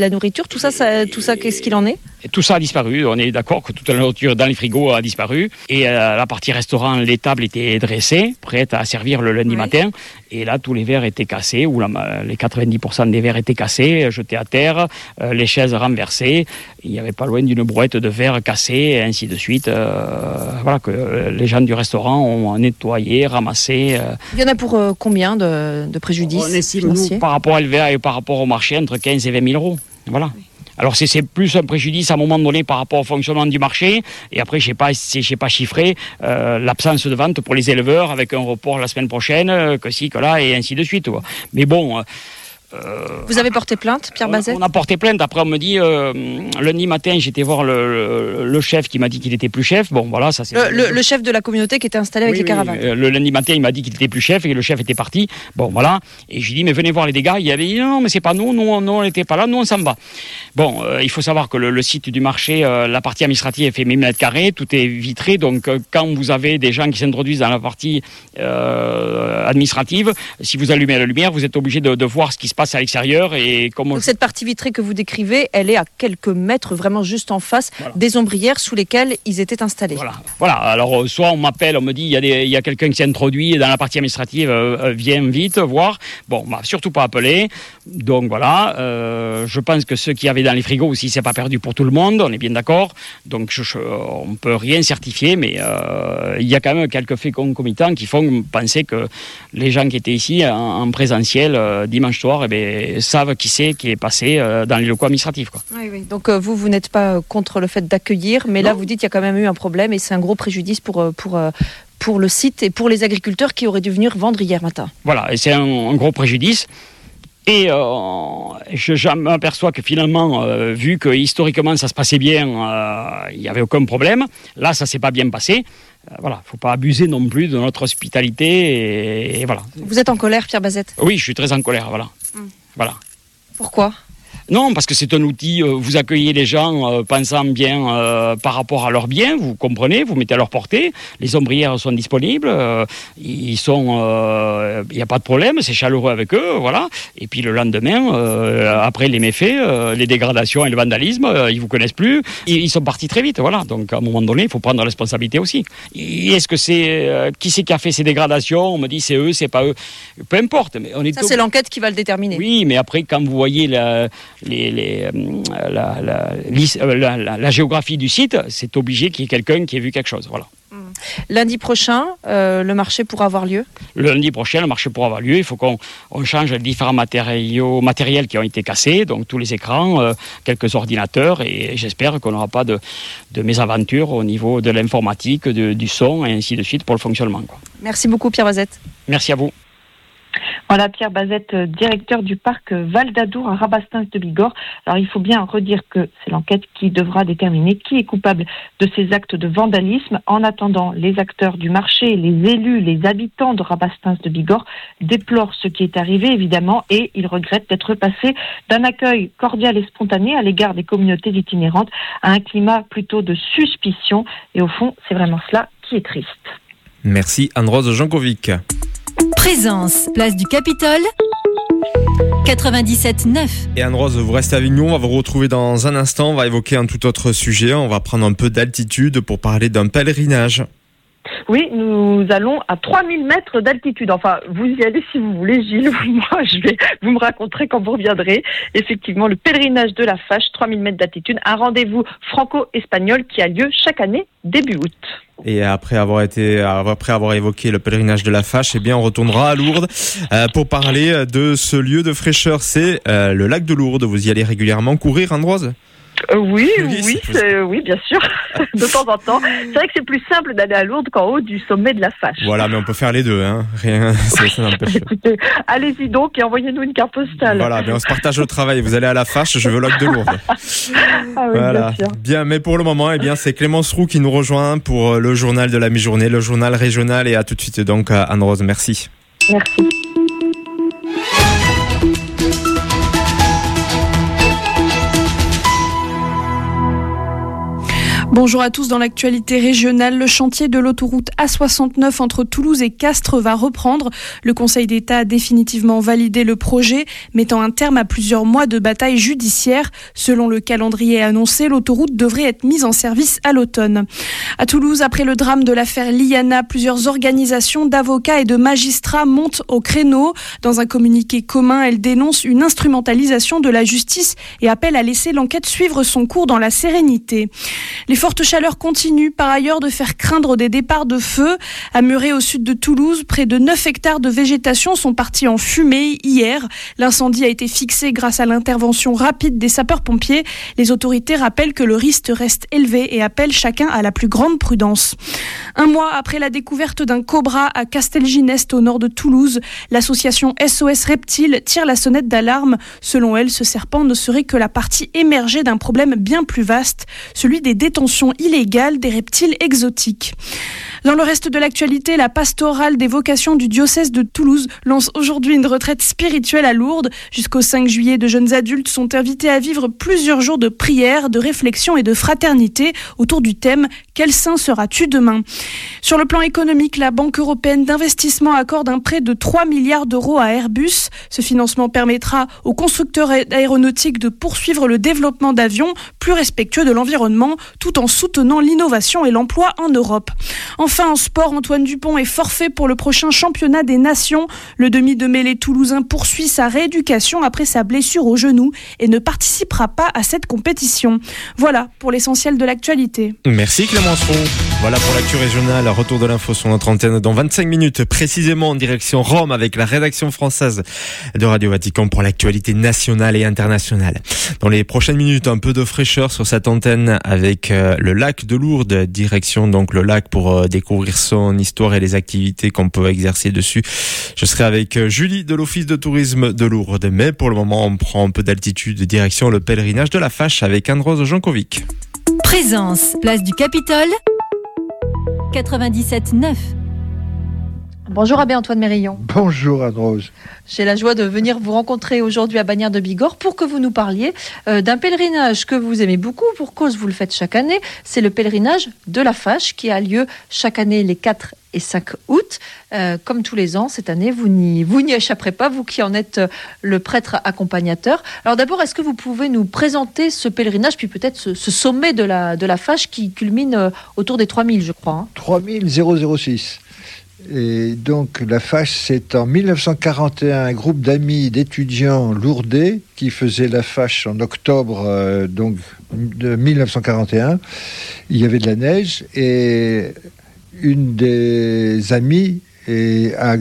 nourriture, tout ça, ça, tout ça, qu'est-ce qu'il en est ? Et tout ça a disparu. On est d'accord que toute la nourriture dans les frigos a disparu. Et euh, la partie restaurant, les tables étaient dressées, prêtes à servir le lundi oui. matin. Et là, tous les verres étaient cassés, ou la, les quatre-vingt-dix pour cent des verres étaient cassés, jetés à terre, euh, les chaises renversées. Il n'y avait pas loin d'une brouette de verre cassée, et ainsi de suite. Euh, voilà, que les gens du restaurant ont nettoyé, ramassé. Euh. Il y en a pour euh, combien de, de préjudices On estime, nous, par rapport à L V A et par rapport au marché, entre quinze et vingt mille euros. Voilà. Oui. Alors c'est, c'est plus un préjudice à un moment donné par rapport au fonctionnement du marché. Et après, je n'ai pas, pas chiffré euh, l'absence de vente pour les éleveurs avec un report la semaine prochaine, euh, que si, que là, et ainsi de suite. Ouais. Mais bon... Euh, Euh, Vous avez porté plainte, Pierre Bazette ? On a porté plainte. Après, on me dit, euh, lundi matin, j'étais voir le, le, le chef qui m'a dit qu'il était plus chef. Bon, voilà, ça c'est... Le, le, le chef de la communauté qui était installé avec oui, les caravanes. Oui, le lundi matin, il m'a dit qu'il était plus chef et que le chef était parti. Bon, voilà. Et je lui ai dit, mais venez voir les dégâts. Il avait dit, non, mais c'est pas nous, nous, nous on n'était pas là, nous, on s'en va. Bon, euh, il faut savoir que le, le site du marché, euh, la partie administrative fait mille mètres carrés, tout est vitré. Donc, euh, quand vous avez des gens qui s'introduisent dans la partie euh, administrative, si vous allumez la lumière, vous êtes obligé de, de voir ce qui se passe à l'extérieur. Et Donc cette partie vitrée que vous décrivez, elle est à quelques mètres, vraiment juste en face voilà. des ombrières sous lesquelles ils étaient installés. Voilà. Voilà. Alors soit on m'appelle, on me dit il y a des, il y a quelqu'un qui s'est introduit dans la partie administrative, euh, viens vite voir. Bon, on m'a surtout pas appelé. Donc voilà. Euh, je pense que ceux qui avaient dans les frigos aussi, c'est pas perdu pour tout le monde. On est bien d'accord. Donc je, je, on peut rien certifier, mais euh, il y a quand même quelques faits concomitants qui font penser que les gens qui étaient ici en, en présentiel euh, dimanche soir, eh bien, savent qui c'est qui est passé euh, dans les locaux administratifs. Quoi. Oui, oui. Donc euh, vous, vous n'êtes pas contre le fait d'accueillir, mais non. Là vous dites qu'il y a quand même eu un problème et c'est un gros préjudice pour, pour, pour le site et pour les agriculteurs qui auraient dû venir vendre hier matin. Voilà, et c'est un, un gros préjudice. Et euh, je, je m'aperçois que finalement, euh, vu que historiquement ça se passait bien, il euh, n'y avait aucun problème. Là, ça ne s'est pas bien passé. Euh, voilà, il ne faut pas abuser non plus de notre hospitalité. Et, et voilà. Vous êtes en colère, Pierre Bazette ? Oui, je suis très en colère, voilà. Hum. Voilà. Pourquoi ? Non, parce que c'est un outil, euh, vous accueillez les gens euh, pensant bien euh, par rapport à leurs biens, vous comprenez, vous mettez à leur portée, les ombrières sont disponibles, euh, ils sont, il euh, n'y a pas de problème, c'est chaleureux avec eux, voilà. Et puis le lendemain, euh, après les méfaits, euh, les dégradations et le vandalisme, euh, ils vous connaissent plus, ils, ils sont partis très vite, voilà. Donc à un moment donné, il faut prendre la responsabilité aussi. Et est-ce que c'est, euh, qui c'est qui a fait ces dégradations ? On me dit c'est eux, c'est pas eux. Peu importe. Mais on est Ça, c'est l'enquête qui va le déterminer. Oui, mais après, quand vous voyez la... Les, les, la, la, la, la, la géographie du site, c'est obligé qu'il y ait quelqu'un qui ait vu quelque chose. Voilà. Lundi prochain, euh, le marché pourra avoir lieu ? Le lundi prochain, le marché pourra avoir lieu. Il faut qu'on on change les différents matériaux, matériels qui ont été cassés, donc tous les écrans, euh, quelques ordinateurs, et j'espère qu'on n'aura pas de, de mésaventures au niveau de l'informatique, de, du son, et ainsi de suite pour le fonctionnement. Quoi. Merci beaucoup, Pierre Bazette. Merci à vous. Voilà, Pierre Bazette, directeur du parc Val d'Adour à Rabastens de Bigorre. Alors, il faut bien redire que c'est l'enquête qui devra déterminer qui est coupable de ces actes de vandalisme. En attendant, les acteurs du marché, les élus, les habitants de Rabastens de Bigorre déplorent ce qui est arrivé, évidemment, et ils regrettent d'être passés d'un accueil cordial et spontané à l'égard des communautés itinérantes à un climat plutôt de suspicion. Et au fond, c'est vraiment cela qui est triste. Merci Anne-Rose Jankovic. Présence, place du Capitole, quatre-vingt-dix-sept neuf. Et Anne-Rose, vous restez avec nous, on va vous retrouver dans un instant, on va évoquer un tout autre sujet, on va prendre un peu d'altitude pour parler d'un pèlerinage. Oui, nous allons à trois mille mètres d'altitude. Enfin, vous y allez si vous voulez, Gilles. Moi, je vais, vous me raconterez quand vous reviendrez. Effectivement, le pèlerinage de la Fâche, trois mille mètres d'altitude, un rendez-vous franco-espagnol qui a lieu chaque année début août. Et après avoir été, après avoir évoqué le pèlerinage de la Fâche, eh bien, on retournera à Lourdes euh, pour parler de ce lieu de fraîcheur. C'est euh, le lac de Lourdes. Vous y allez régulièrement courir, Anne-Rose ? Euh, oui, oui, oui, c'est, oui, bien sûr, de temps en temps. C'est vrai que c'est plus simple d'aller à Lourdes qu'en haut du sommet de la Fâche. Voilà, mais on peut faire les deux, hein. Rien, ça, ça n'empêche. Écoutez, allez-y donc et envoyez-nous une carte postale. Voilà, mais on se partage le travail. Vous allez à la Fâche, je veux le lac de Lourdes. Ah oui, voilà. Bien sûr. Bien, mais pour le moment, eh bien, c'est Clémence Roux qui nous rejoint pour le journal de la mi-journée, le journal régional, et à tout de suite donc Anne-Rose. Merci. Merci. Bonjour à tous. Dans l'actualité régionale, le chantier de l'autoroute A soixante-neuf entre Toulouse et Castres va reprendre. Le Conseil d'État a définitivement validé le projet, mettant un terme à plusieurs mois de bataille judiciaire. Selon le calendrier annoncé, l'autoroute devrait être mise en service à l'automne. À Toulouse, après le drame de l'affaire Liana, plusieurs organisations d'avocats et de magistrats montent au créneau. Dans un communiqué commun, elles dénoncent une instrumentalisation de la justice et appellent à laisser l'enquête suivre son cours dans la sérénité. Les fortes chaleurs continuent par ailleurs de faire craindre des départs de feu. À Muret, au sud de Toulouse, près de neuf hectares de végétation sont partis en fumée hier. L'incendie a été fixé grâce à l'intervention rapide des sapeurs-pompiers. Les autorités rappellent que le risque reste élevé et appellent chacun à la plus grande prudence. Un mois après la découverte d'un cobra à Castelginest au nord de Toulouse, l'association S O S Reptiles tire la sonnette d'alarme. Selon elle, ce serpent ne serait que la partie émergée d'un problème bien plus vaste, celui des détentions illégale des reptiles exotiques. Dans le reste de l'actualité, la pastorale des vocations du diocèse de Toulouse lance aujourd'hui une retraite spirituelle à Lourdes. Jusqu'au cinq juillet, de jeunes adultes sont invités à vivre plusieurs jours de prière, de réflexion et de fraternité autour du thème « Quel saint seras-tu demain ?» Sur le plan économique, la Banque européenne d'investissement accorde un prêt de trois milliards d'euros à Airbus. Ce financement permettra aux constructeurs aéronautiques de poursuivre le développement d'avions plus respectueux de l'environnement tout en soutenant l'innovation et l'emploi en Europe. Enfin, en sport, Antoine Dupont est forfait pour le prochain championnat des nations. Le demi de mêlée toulousain poursuit sa rééducation après sa blessure au genou et ne participera pas à cette compétition. Voilà pour l'essentiel de l'actualité. Merci Clémence Roux. Voilà pour l'actu régionale. Retour de l'info sur notre antenne dans vingt-cinq minutes, précisément en direction Rome avec la rédaction française de Radio Vatican pour l'actualité nationale et internationale. Dans les prochaines minutes, un peu de fraîcheur sur cette antenne avec euh, le lac de Lourdes, direction donc le lac pour euh, découvrir son histoire et les activités qu'on peut exercer dessus. Je serai avec euh, Julie de l'Office de tourisme de Lourdes, mais pour le moment on prend un peu d'altitude, direction le pèlerinage de la Fâche avec Anne-Rose Jankovic. Présence, place du Capitole, quatre-vingt-dix-sept neuf. Bonjour Abbé Antoine Mérillon. Bonjour Anne-Rose. J'ai la joie de venir vous rencontrer aujourd'hui à Bagnères de Bigorre pour que vous nous parliez euh, d'un pèlerinage que vous aimez beaucoup, pour cause vous le faites chaque année. C'est le pèlerinage de la Fâche qui a lieu chaque année les quatre et cinq août. Euh, comme tous les ans, cette année, vous n'y, vous n'y échapperez pas, vous qui en êtes le prêtre accompagnateur. Alors d'abord, est-ce que vous pouvez nous présenter ce pèlerinage, puis peut-être ce, ce sommet de la, de la Fâche qui culmine autour des trois mille, je crois. Hein. trois mille six. Et donc la Fâche, c'est en mille neuf cent quarante et un un groupe d'amis d'étudiants lourdais qui faisait la Fâche en octobre euh, donc de mille neuf cent quarante et un. Il y avait de la neige et une des amies est, a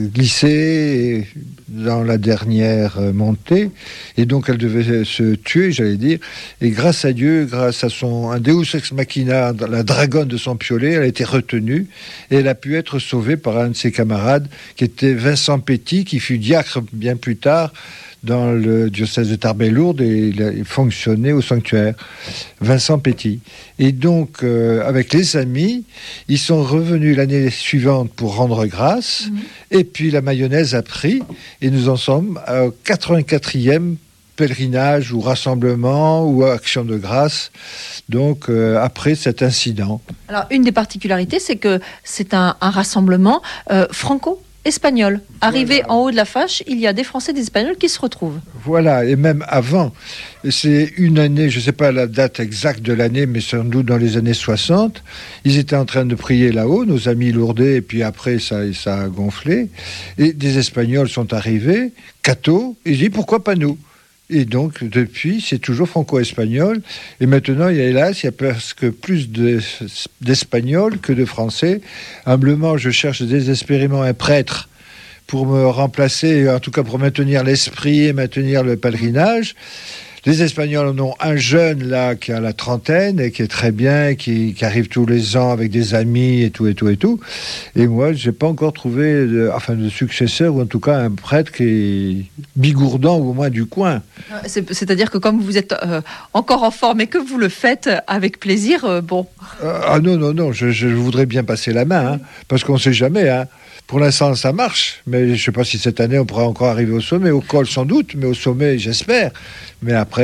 glissé dans la dernière montée et donc elle devait se tuer, j'allais dire, et grâce à Dieu, grâce à son un Deus ex machina, la dragonne de son piolet, elle a été retenue et elle a pu être sauvée par un de ses camarades qui était Vincent Petit, qui fut diacre bien plus tard dans le diocèse de Tarbes-Lourdes et il a fonctionné au sanctuaire. Vincent Petit. Et donc, euh, avec les amis, ils sont revenus l'année suivante pour rendre grâce. Mmh. Et puis la mayonnaise a pris et nous en sommes au quatre-vingt-quatrième pèlerinage ou rassemblement ou action de grâce, donc euh, après cet incident. Alors, une des particularités, c'est que c'est un, un rassemblement euh, franco espagnol. Arrivé voilà. En haut de la Fâche, il y a des Français et des Espagnols qui se retrouvent. Voilà, et même avant, c'est une année, je ne sais pas la date exacte de l'année, mais sans doute dans les années soixante, ils étaient en train de prier là-haut, nos amis lourdais, et puis après ça, ça a gonflé, et des Espagnols sont arrivés, cathos, et ils disent pourquoi pas nous ? Et donc, depuis, c'est toujours franco-espagnol. Et maintenant, il y a, hélas, il y a presque plus de, d'Espagnols que de Français. Humblement, je cherche désespérément un prêtre pour me remplacer, en tout cas pour maintenir l'esprit et maintenir le pèlerinage. Les Espagnols en ont un jeune là qui a la trentaine et qui est très bien, qui, qui arrive tous les ans avec des amis et tout et tout et tout. Et moi, j'ai pas encore trouvé, de, enfin, de successeur ou en tout cas un prêtre qui est bigourdant ou au moins du coin. C'est, c'est-à-dire que comme vous êtes euh, encore en forme et que vous le faites avec plaisir, euh, bon. Euh, ah non non non, je, je voudrais bien passer la main, hein, parce qu'on sait jamais, hein. Pour l'instant, ça marche, mais je ne sais pas si cette année, on pourra encore arriver au sommet. Au col, sans doute, mais au sommet, j'espère. Mais après,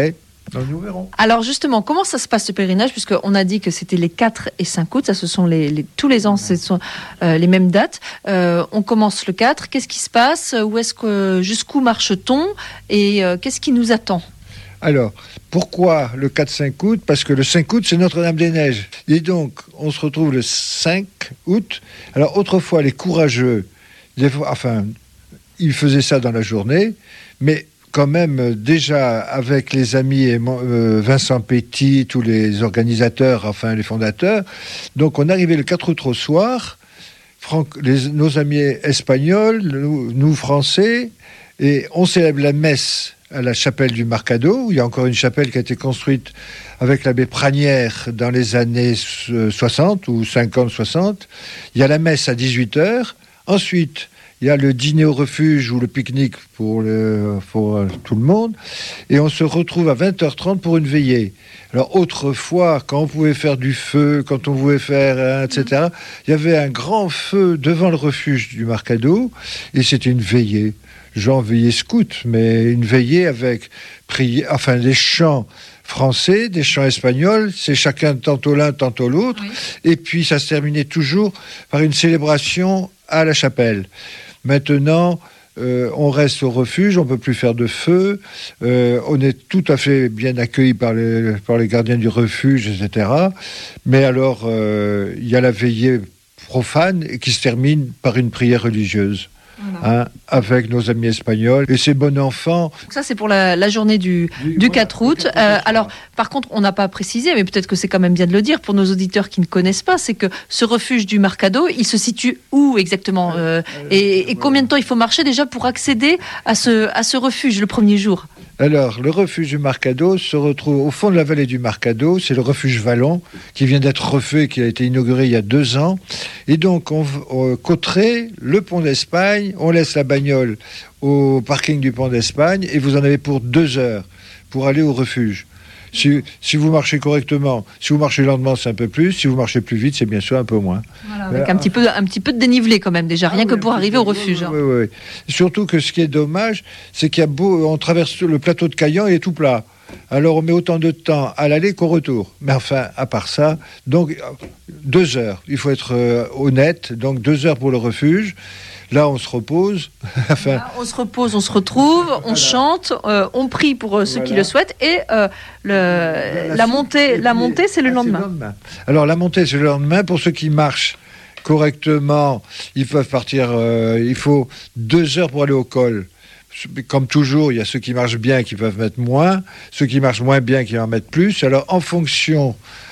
Donc nous verrons. Alors justement, comment ça se passe ce pèlerinage, puisqu'on a dit que c'était les quatre et cinq août, ça ce sont les, les tous les ans, ce sont euh, les mêmes dates. Euh, on commence le quatre, qu'est-ce qui se passe, où est-ce que jusqu'où marche-t-on et euh, qu'est-ce qui nous attend? Alors, pourquoi le quatre cinq août? Parce que le cinq août, c'est Notre-Dame-des-Neiges. Et donc, on se retrouve le cinq août. Alors, autrefois, les courageux, des fois, enfin, ils faisaient ça dans la journée, mais quand même, déjà, avec les amis et euh, Vincent Petit, tous les organisateurs, enfin, les fondateurs, donc on arrivait le quatre août au soir, Franck, les, nos amis espagnols, nous, nous Français, et on célèbre la messe à la chapelle du Marcado. Il y a encore une chapelle qui a été construite avec l'abbé Pranière dans les années soixante ou cinquante soixante. Il y a la messe à dix-huit heures. Ensuite, il y a le dîner au refuge ou le pique-nique pour, le, pour tout le monde. Et on se retrouve à vingt heures trente pour une veillée. Alors autrefois, quand on pouvait faire du feu, quand on pouvait faire, hein, et cetera, il y avait un grand feu devant le refuge du Marcado et c'était une veillée. Genre veillée scout, mais une veillée avec prière, enfin des chants français, des chants espagnols, c'est chacun tantôt l'un, tantôt l'autre. Oui. Et puis ça se terminait toujours par une célébration à la chapelle. Maintenant, euh, on reste au refuge, on ne peut plus faire de feu, euh, on est tout à fait bien accueillis par les, par les gardiens du refuge, et cetera. Mais alors, euh, il y a la veillée profane qui se termine par une prière religieuse. Voilà. Hein, avec nos amis espagnols et ces bons enfants. Ça, c'est pour la, la journée du, du, du quatre août. Euh, alors, par contre, on n'a pas précisé, mais peut-être que c'est quand même bien de le dire pour nos auditeurs qui ne connaissent pas, c'est que ce refuge du Marcado, il se situe où exactement euh, et, et combien de temps il faut marcher déjà pour accéder à ce, à ce refuge le premier jour? Alors, le refuge du Marcado se retrouve au fond de la vallée du Marcado. C'est le refuge Vallon qui vient d'être refait, qui a été inauguré il y a deux ans. Et donc, on, on côterait le pont d'Espagne, on laisse la bagnole au parking du pont d'Espagne et vous en avez pour deux heures pour aller au refuge. Si, si vous marchez correctement, si vous marchez lentement, c'est un peu plus. Si vous marchez plus vite, c'est bien sûr un peu moins. Voilà, avec euh, un, petit peu, un petit peu de dénivelé quand même déjà, rien ah, que oui, pour arriver au refuge. Oui, oui, oui. Surtout que ce qui est dommage, c'est qu'il y a beau, on traverse le plateau de Caillan, il est tout plat. Alors on met autant de temps à l'aller qu'au retour. Mais enfin, à part ça, donc deux heures. Il faut être euh, honnête. Donc deux heures pour le refuge. Là, on se repose. enfin, Là, on se repose, on se retrouve, on voilà. chante, euh, on prie pour euh, ceux voilà. qui le souhaitent. Et euh, le, la, la montée, la montée, c'est le lendemain. le lendemain. Alors, la montée, c'est le lendemain. Pour ceux qui marchent correctement, ils peuvent partir. Euh, il faut deux heures pour aller au col. Comme toujours, il y a ceux qui marchent bien qui peuvent mettre moins, ceux qui marchent moins bien qui en mettent plus. Alors, en fonction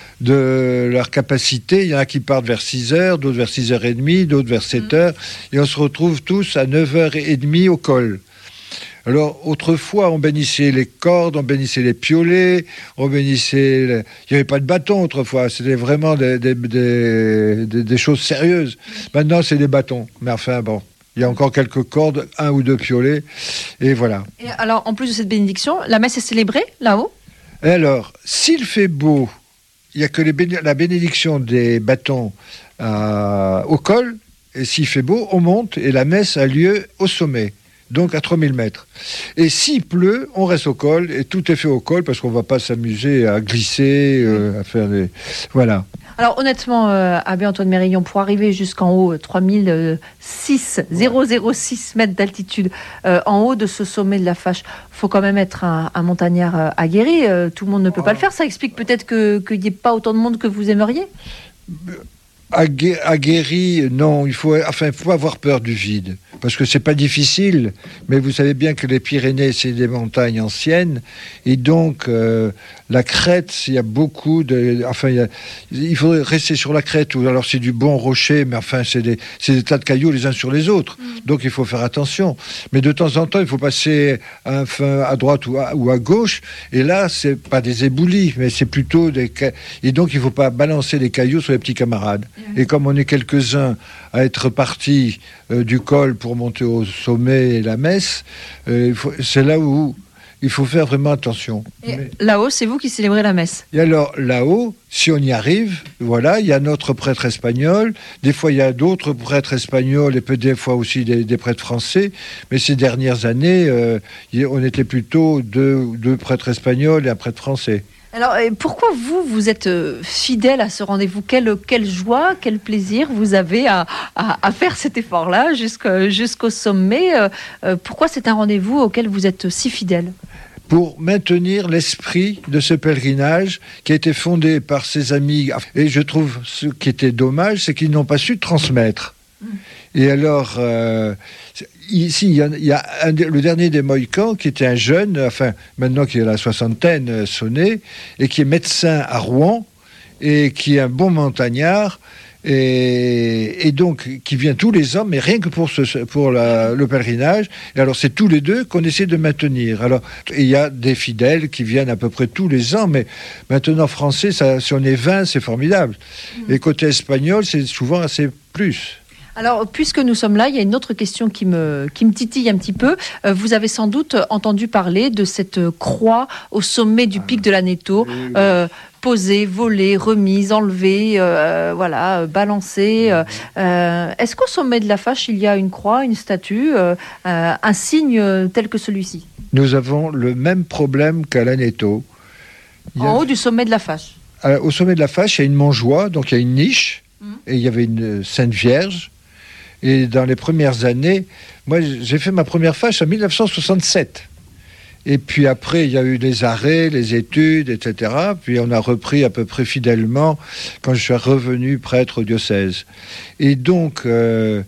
de leur capacité, il y en a qui partent vers six heures, d'autres vers six heures trente, d'autres vers sept heures, et on se retrouve tous à neuf heures trente au col. Alors, autrefois, on bénissait les cordes, on bénissait les piolets, on bénissait... Les... Il n'y avait pas de bâton autrefois, c'était vraiment des, des, des, des, des choses sérieuses. Maintenant, c'est des bâtons, mais enfin, bon... Il y a encore quelques cordes, un ou deux piolets, et voilà. Et alors, en plus de cette bénédiction, la messe est célébrée là-haut? Alors, s'il fait beau, il n'y a que les béné- la bénédiction des bâtons euh, au col, et s'il fait beau, on monte, et la messe a lieu au sommet, donc à trois mille mètres. Et s'il pleut, on reste au col, et tout est fait au col, parce qu'on ne va pas s'amuser à glisser, euh, à faire des... Voilà. Alors honnêtement, euh, Abbé Antoine Mérillon, pour arriver jusqu'en haut, trois mille six mètres d'altitude, euh, en haut de ce sommet de la Fâche, il faut quand même être un, un montagnard euh, aguerri. Euh, tout le monde ne peut pas le faire. Ça explique peut-être que, qu'il n'y ait pas autant de monde que vous aimeriez? Aguerri, aguerri, non, il faut, enfin, faut avoir peur du vide, parce que c'est pas difficile, mais vous savez bien que les Pyrénées, c'est des montagnes anciennes, et donc euh, la crête, il y a beaucoup de, enfin, il, y a, il faudrait rester sur la crête, ou alors c'est du bon rocher, mais enfin, c'est des, c'est des tas de cailloux les uns sur les autres, mmh. donc il faut faire attention. Mais de temps en temps, il faut passer enfin, à droite ou à, ou à gauche, et là, c'est pas des éboulis, mais c'est plutôt des, et donc il faut pas balancer des cailloux sur les petits camarades. Et comme on est quelques-uns à être partis euh, du col pour monter au sommet et la messe, euh, il faut, c'est là où il faut faire vraiment attention. Et Mais... là-haut, c'est vous qui célébrez la messe. Et alors, là-haut, si on y arrive, voilà, il y a notre prêtre espagnol. Des fois, il y a d'autres prêtres espagnols et peut-être des fois aussi des, des prêtres français. Mais ces dernières années, euh, on était plutôt deux, deux prêtres espagnols et un prêtre français. Alors, pourquoi vous, vous êtes fidèle à ce rendez-vous ? Quelle, quelle joie, quel plaisir vous avez à, à, à faire cet effort-là jusqu'au, jusqu'au sommet ? Pourquoi c'est un rendez-vous auquel vous êtes si fidèle ? Pour maintenir l'esprit de ce pèlerinage qui a été fondé par ses amis. Et je trouve ce qui était dommage, c'est qu'ils n'ont pas su transmettre. Mmh. Et alors, euh, ici, il y a, il y a un, le dernier des Mohicans qui était un jeune, enfin, maintenant qui est à la soixantaine euh, sonné, et qui est médecin à Rouen, et qui est un bon montagnard, et, et donc qui vient tous les ans, mais rien que pour, ce, pour la, le pèlerinage. Et alors, c'est tous les deux qu'on essaie de maintenir. Alors, il y a des fidèles qui viennent à peu près tous les ans, mais maintenant, français, ça, si on est vingt, c'est formidable. Mmh. Et côté espagnol, c'est souvent assez plus. Alors, puisque nous sommes là, il y a une autre question qui me, qui me titille un petit peu. Euh, vous avez sans doute entendu parler de cette croix au sommet du pic de l'Aneto, euh, posée, volée, remise, enlevée, euh, voilà, balancée. Euh, est-ce qu'au sommet de la Fâche, il y a une croix, une statue, euh, un signe tel que celui-ci ? Nous avons le même problème qu'à l'Aneto. En a... haut du sommet de la Fâche. Euh, au sommet de la Fâche, il y a une mangeoire, donc il y a une niche, mmh. et il y avait une Sainte Vierge. Et dans les premières années, moi j'ai fait ma première fâche en dix-neuf cent soixante-sept. Et puis après, il y a eu les arrêts, les études, et cetera. Puis on a repris à peu près fidèlement quand je suis revenu prêtre au diocèse. Et donc, euh,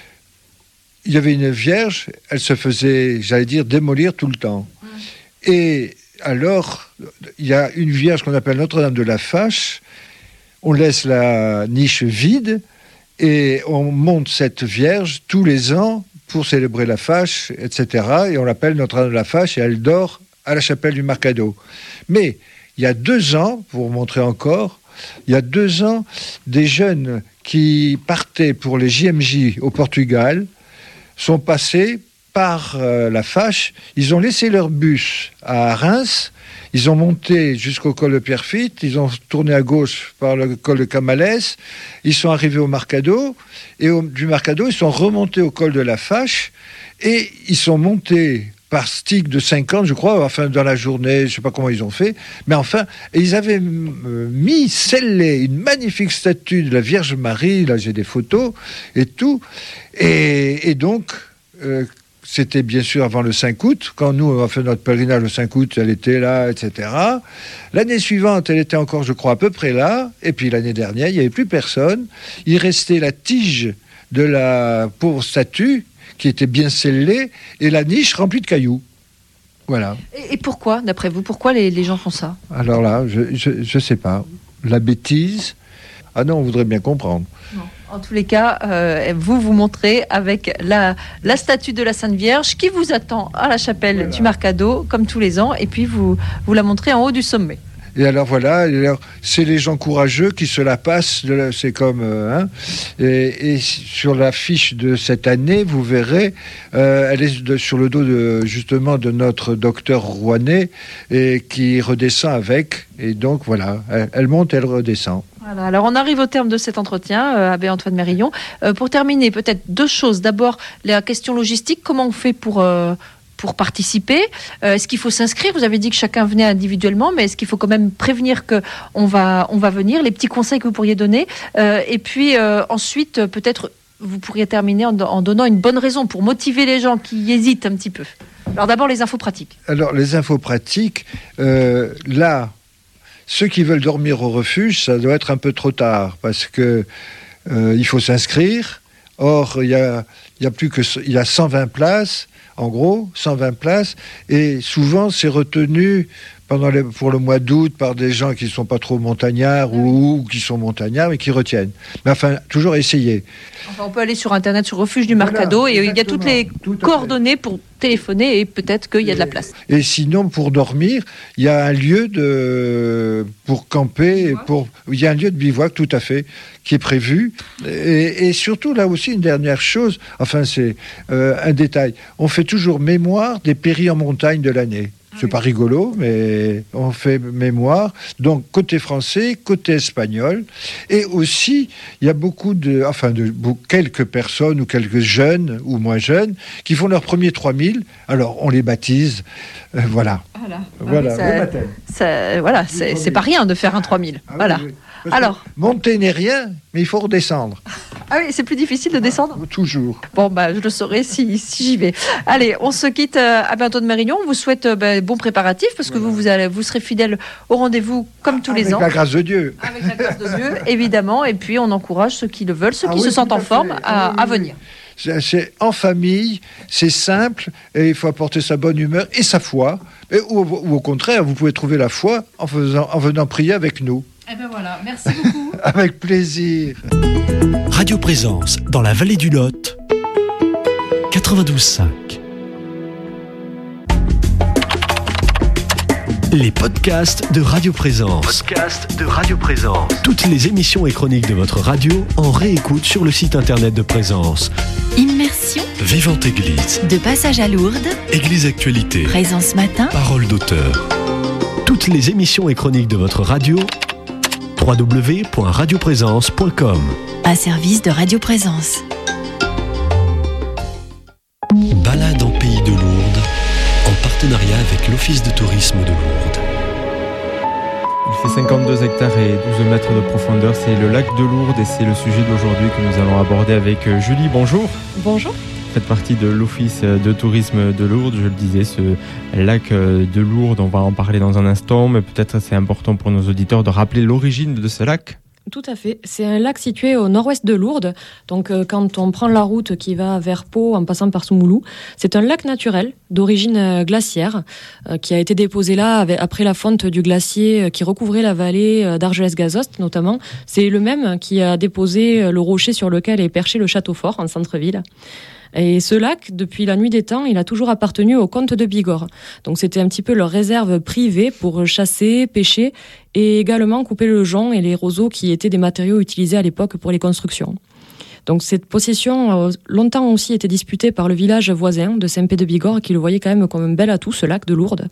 il y avait une vierge, elle se faisait, j'allais dire, démolir tout le temps. Mmh. Et alors, il y a une vierge qu'on appelle Notre-Dame de la Fâche. On laisse la niche vide. Et on monte cette Vierge tous les ans pour célébrer la Fâche, et cetera. Et on l'appelle Notre-Dame de la Fâche et elle dort à la chapelle du Marcado. Mais il y a deux ans, pour vous montrer encore, il y a deux ans, des jeunes qui partaient pour les J M J au Portugal sont passés par euh, la Fâche. Ils ont laissé leur bus à Reims. Ils ont monté jusqu'au col de Pierrefitte, ils ont tourné à gauche par le col de Camales, ils sont arrivés au Marcado, et au, du Marcado, ils sont remontés au col de la Fâche, et ils sont montés par stick de cinquante, je crois, enfin dans la journée, je ne sais pas comment ils ont fait, mais enfin, et ils avaient euh, mis, scellé, une magnifique statue de la Vierge Marie, là j'ai des photos, et tout, et, et donc... Euh, C'était bien sûr avant le cinq août. Quand nous, on a fait notre pèlerinage le cinq août, elle était là, et cetera. L'année suivante, elle était encore, je crois, à peu près là. Et puis l'année dernière, il n'y avait plus personne. Il restait la tige de la pauvre statue qui était bien scellée et la niche remplie de cailloux. Voilà. Et, et pourquoi, d'après vous, pourquoi les, les gens font ça ? Alors là, je ne sais pas. La bêtise. Ah non, on voudrait bien comprendre. Non. En tous les cas, euh, vous vous montrez avec la, la statue de la Sainte Vierge qui vous attend à la chapelle voilà. du Marcado, comme tous les ans, et puis vous, vous la montrez en haut du sommet. Et alors voilà, et alors, c'est les gens courageux qui se la passent, de la, c'est comme... Euh, hein, et, et sur la fiche de cette année, vous verrez, euh, elle est de, sur le dos de, justement de notre docteur rouennais, et qui redescend avec, et donc voilà, elle, elle monte, elle redescend. Voilà, alors on arrive au terme de cet entretien, euh, Abbé Antoine Mérillon. Euh, pour terminer, peut-être deux choses. D'abord, la question logistique, comment on fait pour... Euh, pour participer, euh, est-ce qu'il faut s'inscrire ? Vous avez dit que chacun venait individuellement, mais est-ce qu'il faut quand même prévenir qu'on va, on va venir ? Les petits conseils que vous pourriez donner. Euh, et puis euh, ensuite, peut-être, vous pourriez terminer en, en donnant une bonne raison pour motiver les gens qui hésitent un petit peu. Alors d'abord, les infos pratiques. Alors, les infos pratiques, euh, là, ceux qui veulent dormir au refuge, ça doit être un peu trop tard, parce que euh, il faut s'inscrire. Or, il y a, il y a plus que, il y a cent vingt places. En gros, cent vingt places, et souvent c'est retenu pendant les, pour le mois d'août par des gens qui ne sont pas trop montagnards ou, ou qui sont montagnards mais qui retiennent. Mais enfin, toujours essayer. Enfin, on peut aller sur Internet, sur Refuge du Marcado, voilà, et il y a toutes les tout coordonnées pour téléphoner et peut-être qu'il y a de la place. Et sinon, pour dormir, il y a un lieu de, pour camper, pour, il y a un lieu de bivouac, tout à fait, qui est prévu. Et, et surtout, là aussi, une dernière chose, enfin c'est euh, un détail, on fait toujours mémoire des péris en montagne de l'année. C'est pas rigolo, mais on fait mémoire. Donc, côté français, côté espagnol. Et aussi, il y a beaucoup de, enfin, de, quelques personnes ou quelques jeunes ou moins jeunes qui font leur premier trois mille. Alors, on les baptise. Euh, voilà. Voilà. Voilà. Ça, le baptême. ça, voilà, c'est, c'est pas rien de faire un trois mille. Ah, voilà. oui, oui. Parce Alors. Monter n'est rien, mais il faut redescendre. Ah oui, c'est plus difficile de descendre ? Toujours. Bon, bah, je le saurai si, si j'y vais. Allez, on se quitte à bientôt de Mérignon. On vous souhaite euh, bah, bon préparatif parce que voilà. vous, vous, allez, vous serez fidèle au rendez-vous comme tous Avec les ans. Avec la grâce de Dieu. Avec la grâce de Dieu, évidemment. Et puis, on encourage ceux qui le veulent, ceux ah qui oui, se sentent en fait. forme à, oui, oui, à venir. C'est, c'est en famille, c'est simple, et il faut apporter sa bonne humeur et sa foi. Et, ou, ou au contraire, vous pouvez trouver la foi en, faisant, en venant prier avec nous. Eh bien voilà, merci beaucoup. Avec plaisir. Radio Présence dans la vallée du Lot, quatre-vingt-douze cinq. Les podcasts de Radio Présence. Podcasts de Radio Présence. Toutes les émissions et chroniques de votre radio en réécoute sur le site internet de Présence. Immersion. Vivante Église. De passage à Lourdes. Église Actualité. Présence matin. Parole d'auteur. Toutes les émissions et chroniques de votre radio. w w w point radio présence point com. Un service de Radio Présence. Balade en pays de Lourdes, en partenariat avec l'Office de tourisme de Lourdes. Il fait cinquante-deux hectares et douze mètres de profondeur. C'est le lac de Lourdes et c'est le sujet d'aujourd'hui que nous allons aborder avec Julie. Bonjour. Bonjour. Vous faites partie de l'Office de tourisme de Lourdes. Je le disais, ce lac de Lourdes, on va en parler dans un instant, mais peut-être c'est important pour nos auditeurs de rappeler l'origine de ce lac. Tout à fait. C'est un lac situé au nord-ouest de Lourdes. Donc, euh, quand on prend la route qui va vers Pau en passant par Soumoulou, c'est un lac naturel d'origine euh, glaciaire euh, qui a été déposé là avec, après la fonte du glacier euh, qui recouvrait la vallée euh, d'Argelès-Gazost notamment. C'est le même qui a déposé euh, le rocher sur lequel est perché le château fort en centre-ville. Et ce lac, depuis la nuit des temps, il a toujours appartenu aux comtes de Bigorre. Donc c'était un petit peu leur réserve privée pour chasser, pêcher et également couper le jonc et les roseaux qui étaient des matériaux utilisés à l'époque pour les constructions. Donc cette possession a longtemps aussi été disputée par le village voisin de Saint-Pé-de-Bigorre qui le voyait quand même comme un bel atout, ce lac de Lourdes.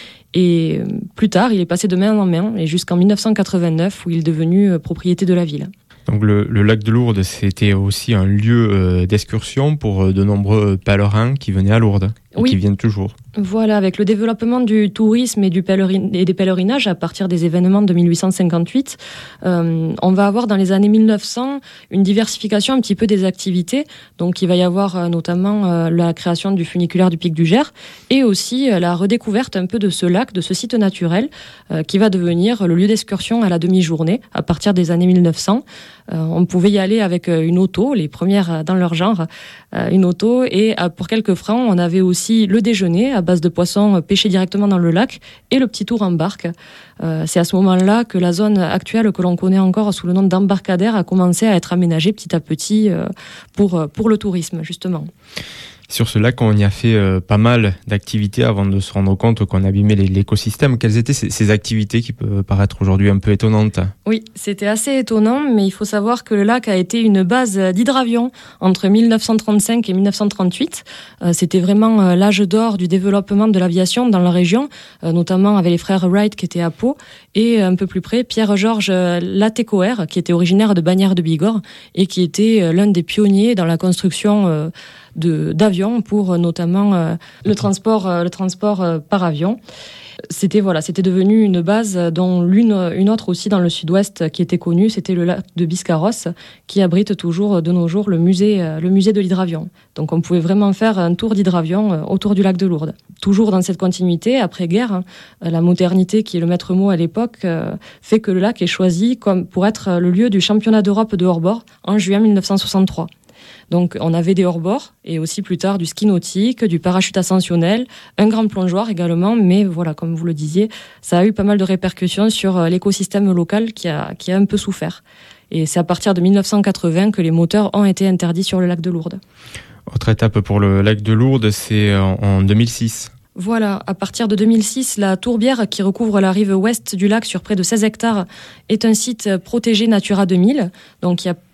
Et plus tard, il est passé de main en main et jusqu'en dix-neuf cent quatre-vingt-neuf où il est devenu propriété de la ville. Donc le, le lac de Lourdes, c'était aussi un lieu euh, d'excursion pour de nombreux pèlerins qui venaient à Lourdes et oui. qui viennent toujours. Voilà, avec le développement du tourisme et, du pèlerin- et des pèlerinages à partir des événements de mille huit cent cinquante-huit, euh, on va avoir dans les années mille neuf cents une diversification un petit peu des activités. Donc il va y avoir euh, notamment euh, la création du funiculaire du Pic du Gers et aussi euh, la redécouverte un peu de ce lac, de ce site naturel euh, qui va devenir le lieu d'excursion à la demi-journée à partir des années mille neuf cents. Euh, on pouvait y aller avec euh, une auto, les premières dans leur genre, euh, une auto, et euh, pour quelques francs, on avait aussi le déjeuner à base de poissons pêchés directement dans le lac et le petit tour en barque. Euh, c'est à ce moment-là que la zone actuelle que l'on connaît encore sous le nom d'embarcadère a commencé à être aménagée petit à petit euh, pour, pour le tourisme, justement. Sur ce lac, on y a fait euh, pas mal d'activités avant de se rendre compte qu'on abîmait l'écosystème. Quelles étaient ces, ces activités qui peuvent paraître aujourd'hui un peu étonnantes ? Oui, c'était assez étonnant, mais il faut savoir que le lac a été une base d'hydravion entre mille neuf cent trente-cinq et mille neuf cent trente-huit. Euh, c'était vraiment euh, l'âge d'or du développement de l'aviation dans la région, euh, notamment avec les frères Wright qui étaient à Pau, et un peu plus près, Pierre-Georges Latécoère, qui était originaire de Bagnères de Bigorre et qui était euh, l'un des pionniers dans la construction euh, de d'avions pour notamment euh, le transport euh, le transport euh, par avion. C'était voilà, c'était devenu une base dont l'une une autre aussi dans le sud-ouest qui était connue, c'était le lac de Biscarrosse qui abrite toujours de nos jours le musée euh, le musée de l'hydravion. Donc on pouvait vraiment faire un tour d'hydravion euh, autour du lac de Lourdes. Toujours dans cette continuité, après-guerre, hein, la modernité qui est le maître mot à l'époque euh, fait que le lac est choisi comme pour être le lieu du championnat d'Europe de hors-bord en juin mille neuf cent soixante-trois. Donc on avait des hors-bords et aussi plus tard du ski nautique, du parachute ascensionnel, un grand plongeoir également, mais voilà, comme vous le disiez, ça a eu pas mal de répercussions sur l'écosystème local qui a, qui a un peu souffert. Et c'est à partir de mille neuf cent quatre-vingts que les moteurs ont été interdits sur le lac de Lourdes. Autre étape pour le lac de Lourdes, c'est en, en deux mille six. Voilà, à partir de deux mille six, la tourbière qui recouvre la rive ouest du lac sur près de seize hectares est un site protégé Natura deux mille, donc il y a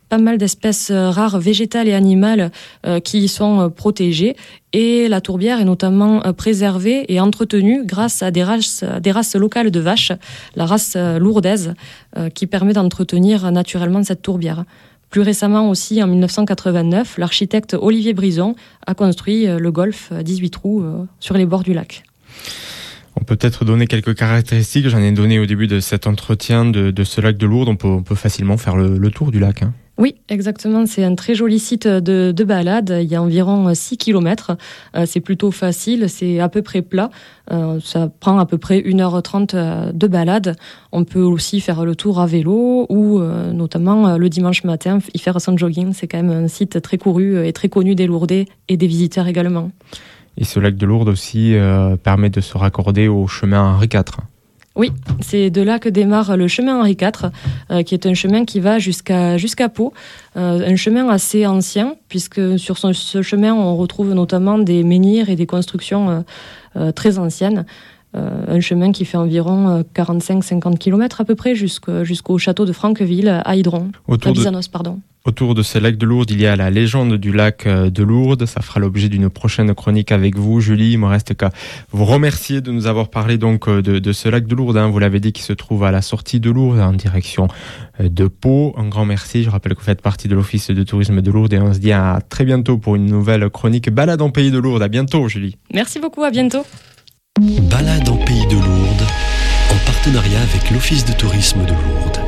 pas mal d'espèces rares végétales et animales euh, qui y sont euh, protégées. Et la tourbière est notamment euh, préservée et entretenue grâce à des races, des races locales de vaches, la race euh, lourdaise, euh, qui permet d'entretenir naturellement cette tourbière. Plus récemment aussi, en dix-neuf cent quatre-vingt-neuf, l'architecte Olivier Brison a construit euh, le golf dix-huit trous euh, sur les bords du lac. On peut peut-être donner quelques caractéristiques, j'en ai donné au début de cet entretien de, de ce lac de Lourdes, on peut, on peut facilement faire le, le tour du lac. Hein. Oui, exactement, c'est un très joli site de, de balade, il y a environ six kilomètres, euh, c'est plutôt facile, c'est à peu près plat, euh, ça prend à peu près une heure trente de balade. On peut aussi faire le tour à vélo ou euh, notamment euh, le dimanche matin y faire son jogging, c'est quand même un site très couru et très connu des Lourdais et des visiteurs également. Et ce lac de Lourdes aussi euh, permet de se raccorder au chemin Henri quatre. Oui, c'est de là que démarre le chemin Henri quatre, euh, qui est un chemin qui va jusqu'à, jusqu'à Pau. Euh, un chemin assez ancien, puisque sur son, ce chemin, on retrouve notamment des menhirs et des constructions euh, euh, très anciennes. Euh, un chemin qui fait environ quarante-cinq à cinquante kilomètres à peu près jusqu'au, jusqu'au château de Franqueville à Hydron, Autour à Bizanos, de... pardon. Autour de ce lac de Lourdes, il y a la légende du lac de Lourdes. Ça fera l'objet d'une prochaine chronique avec vous, Julie. Il me reste qu'à vous remercier de nous avoir parlé donc de, de ce lac de Lourdes. Hein. Vous l'avez dit, qui se trouve à la sortie de Lourdes, en direction de Pau. Un grand merci. Je rappelle que vous faites partie de l'Office de tourisme de Lourdes et on se dit à très bientôt pour une nouvelle chronique Balade en Pays de Lourdes. À bientôt, Julie. Merci beaucoup, à bientôt. Balade en Pays de Lourdes, en partenariat avec l'Office de tourisme de Lourdes.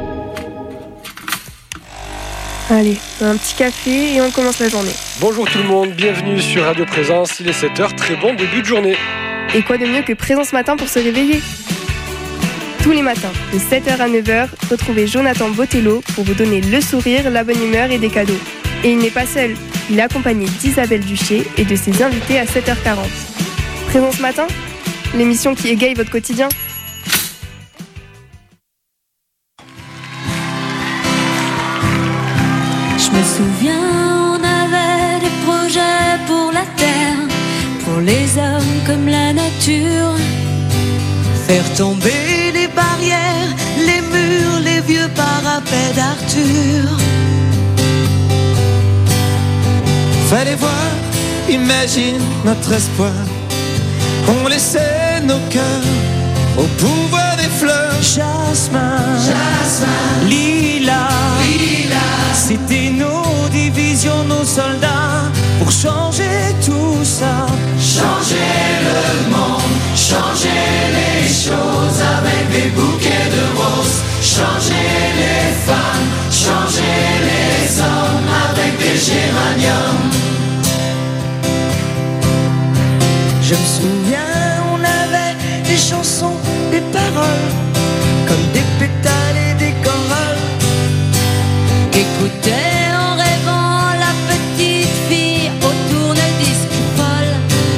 Allez, un petit café et on commence la journée. Bonjour tout le monde, bienvenue sur Radio Présence, il est sept heures, très bon début de journée. Et quoi de mieux que Présence Matin pour se réveiller ? Tous les matins, de sept heures à neuf heures, retrouvez Jonathan Botello pour vous donner le sourire, la bonne humeur et des cadeaux. Et il n'est pas seul, il est accompagné d'Isabelle Duché et de ses invités à sept heures quarante. Présence Matin, l'émission qui égaye votre quotidien. Je me souviens, on avait des projets pour la terre, pour les hommes comme la nature. Faire tomber les barrières, les murs, les vieux parapets d'Arthur. Fallait voir, imagine notre espoir. On laissait nos cœurs au pouvoir des fleurs. Jasmin, Jasmin, Lila, Lila. C'était nos divisions, nos soldats, pour changer tout ça. Changer le monde, changer les choses avec des bouquets de roses. Changer les femmes, changer les hommes avec des géraniums. Je me souviens, on avait des chansons, des paroles, comme des pétales et des chorales. Écoutez en rêvant la petite fille au tourne-disque folle.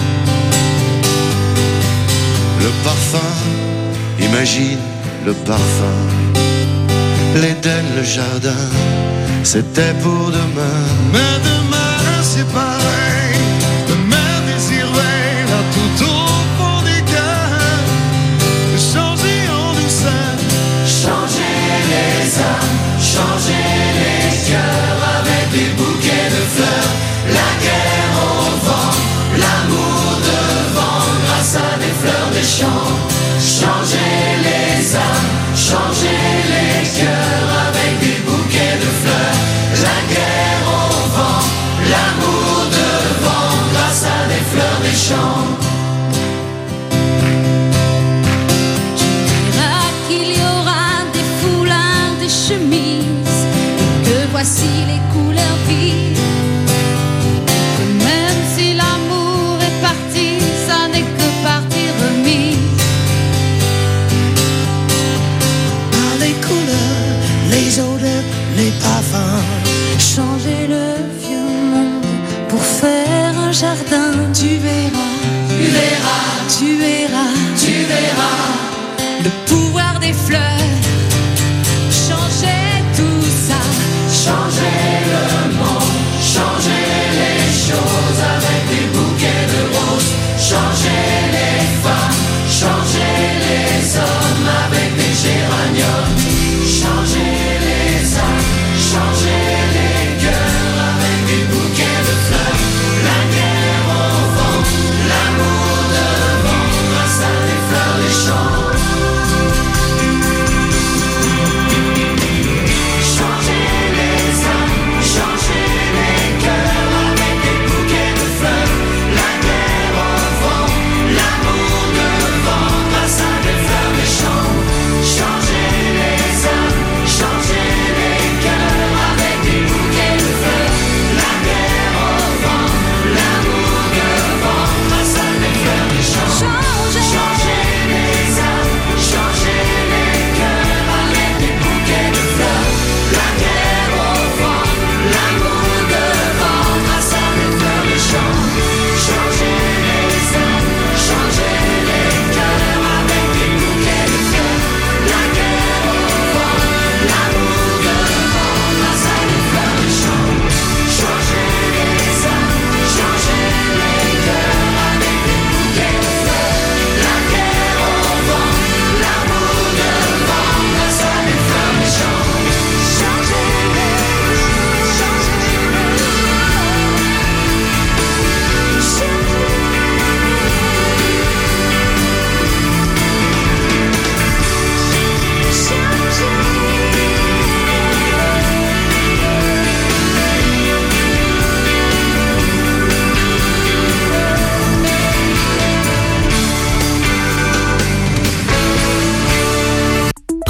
Le parfum, imagine le parfum. L'Éden, le jardin, c'était pour demain. Mais demain c'est pareil. Demain désirerait là tout au fond des cœurs. Changer en douceur. Changer les âmes, changer les cœurs avec des bouquets de fleurs. La guerre au vent, l'amour devant grâce à des fleurs des champs. Changer les âmes, changer les cœurs avec des bouquets de fleurs. La guerre au vent, l'amour devant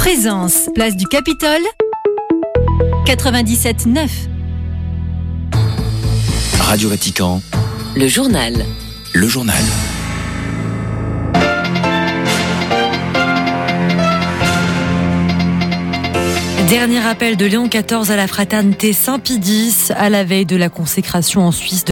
Présence, place du Capitole, quatre-vingt-dix-sept neuf. Radio Vatican. Le journal. Le journal. Dernier appel de Léon quatorze à la fraternité Saint-Pie X à la veille de la consécration en Suisse de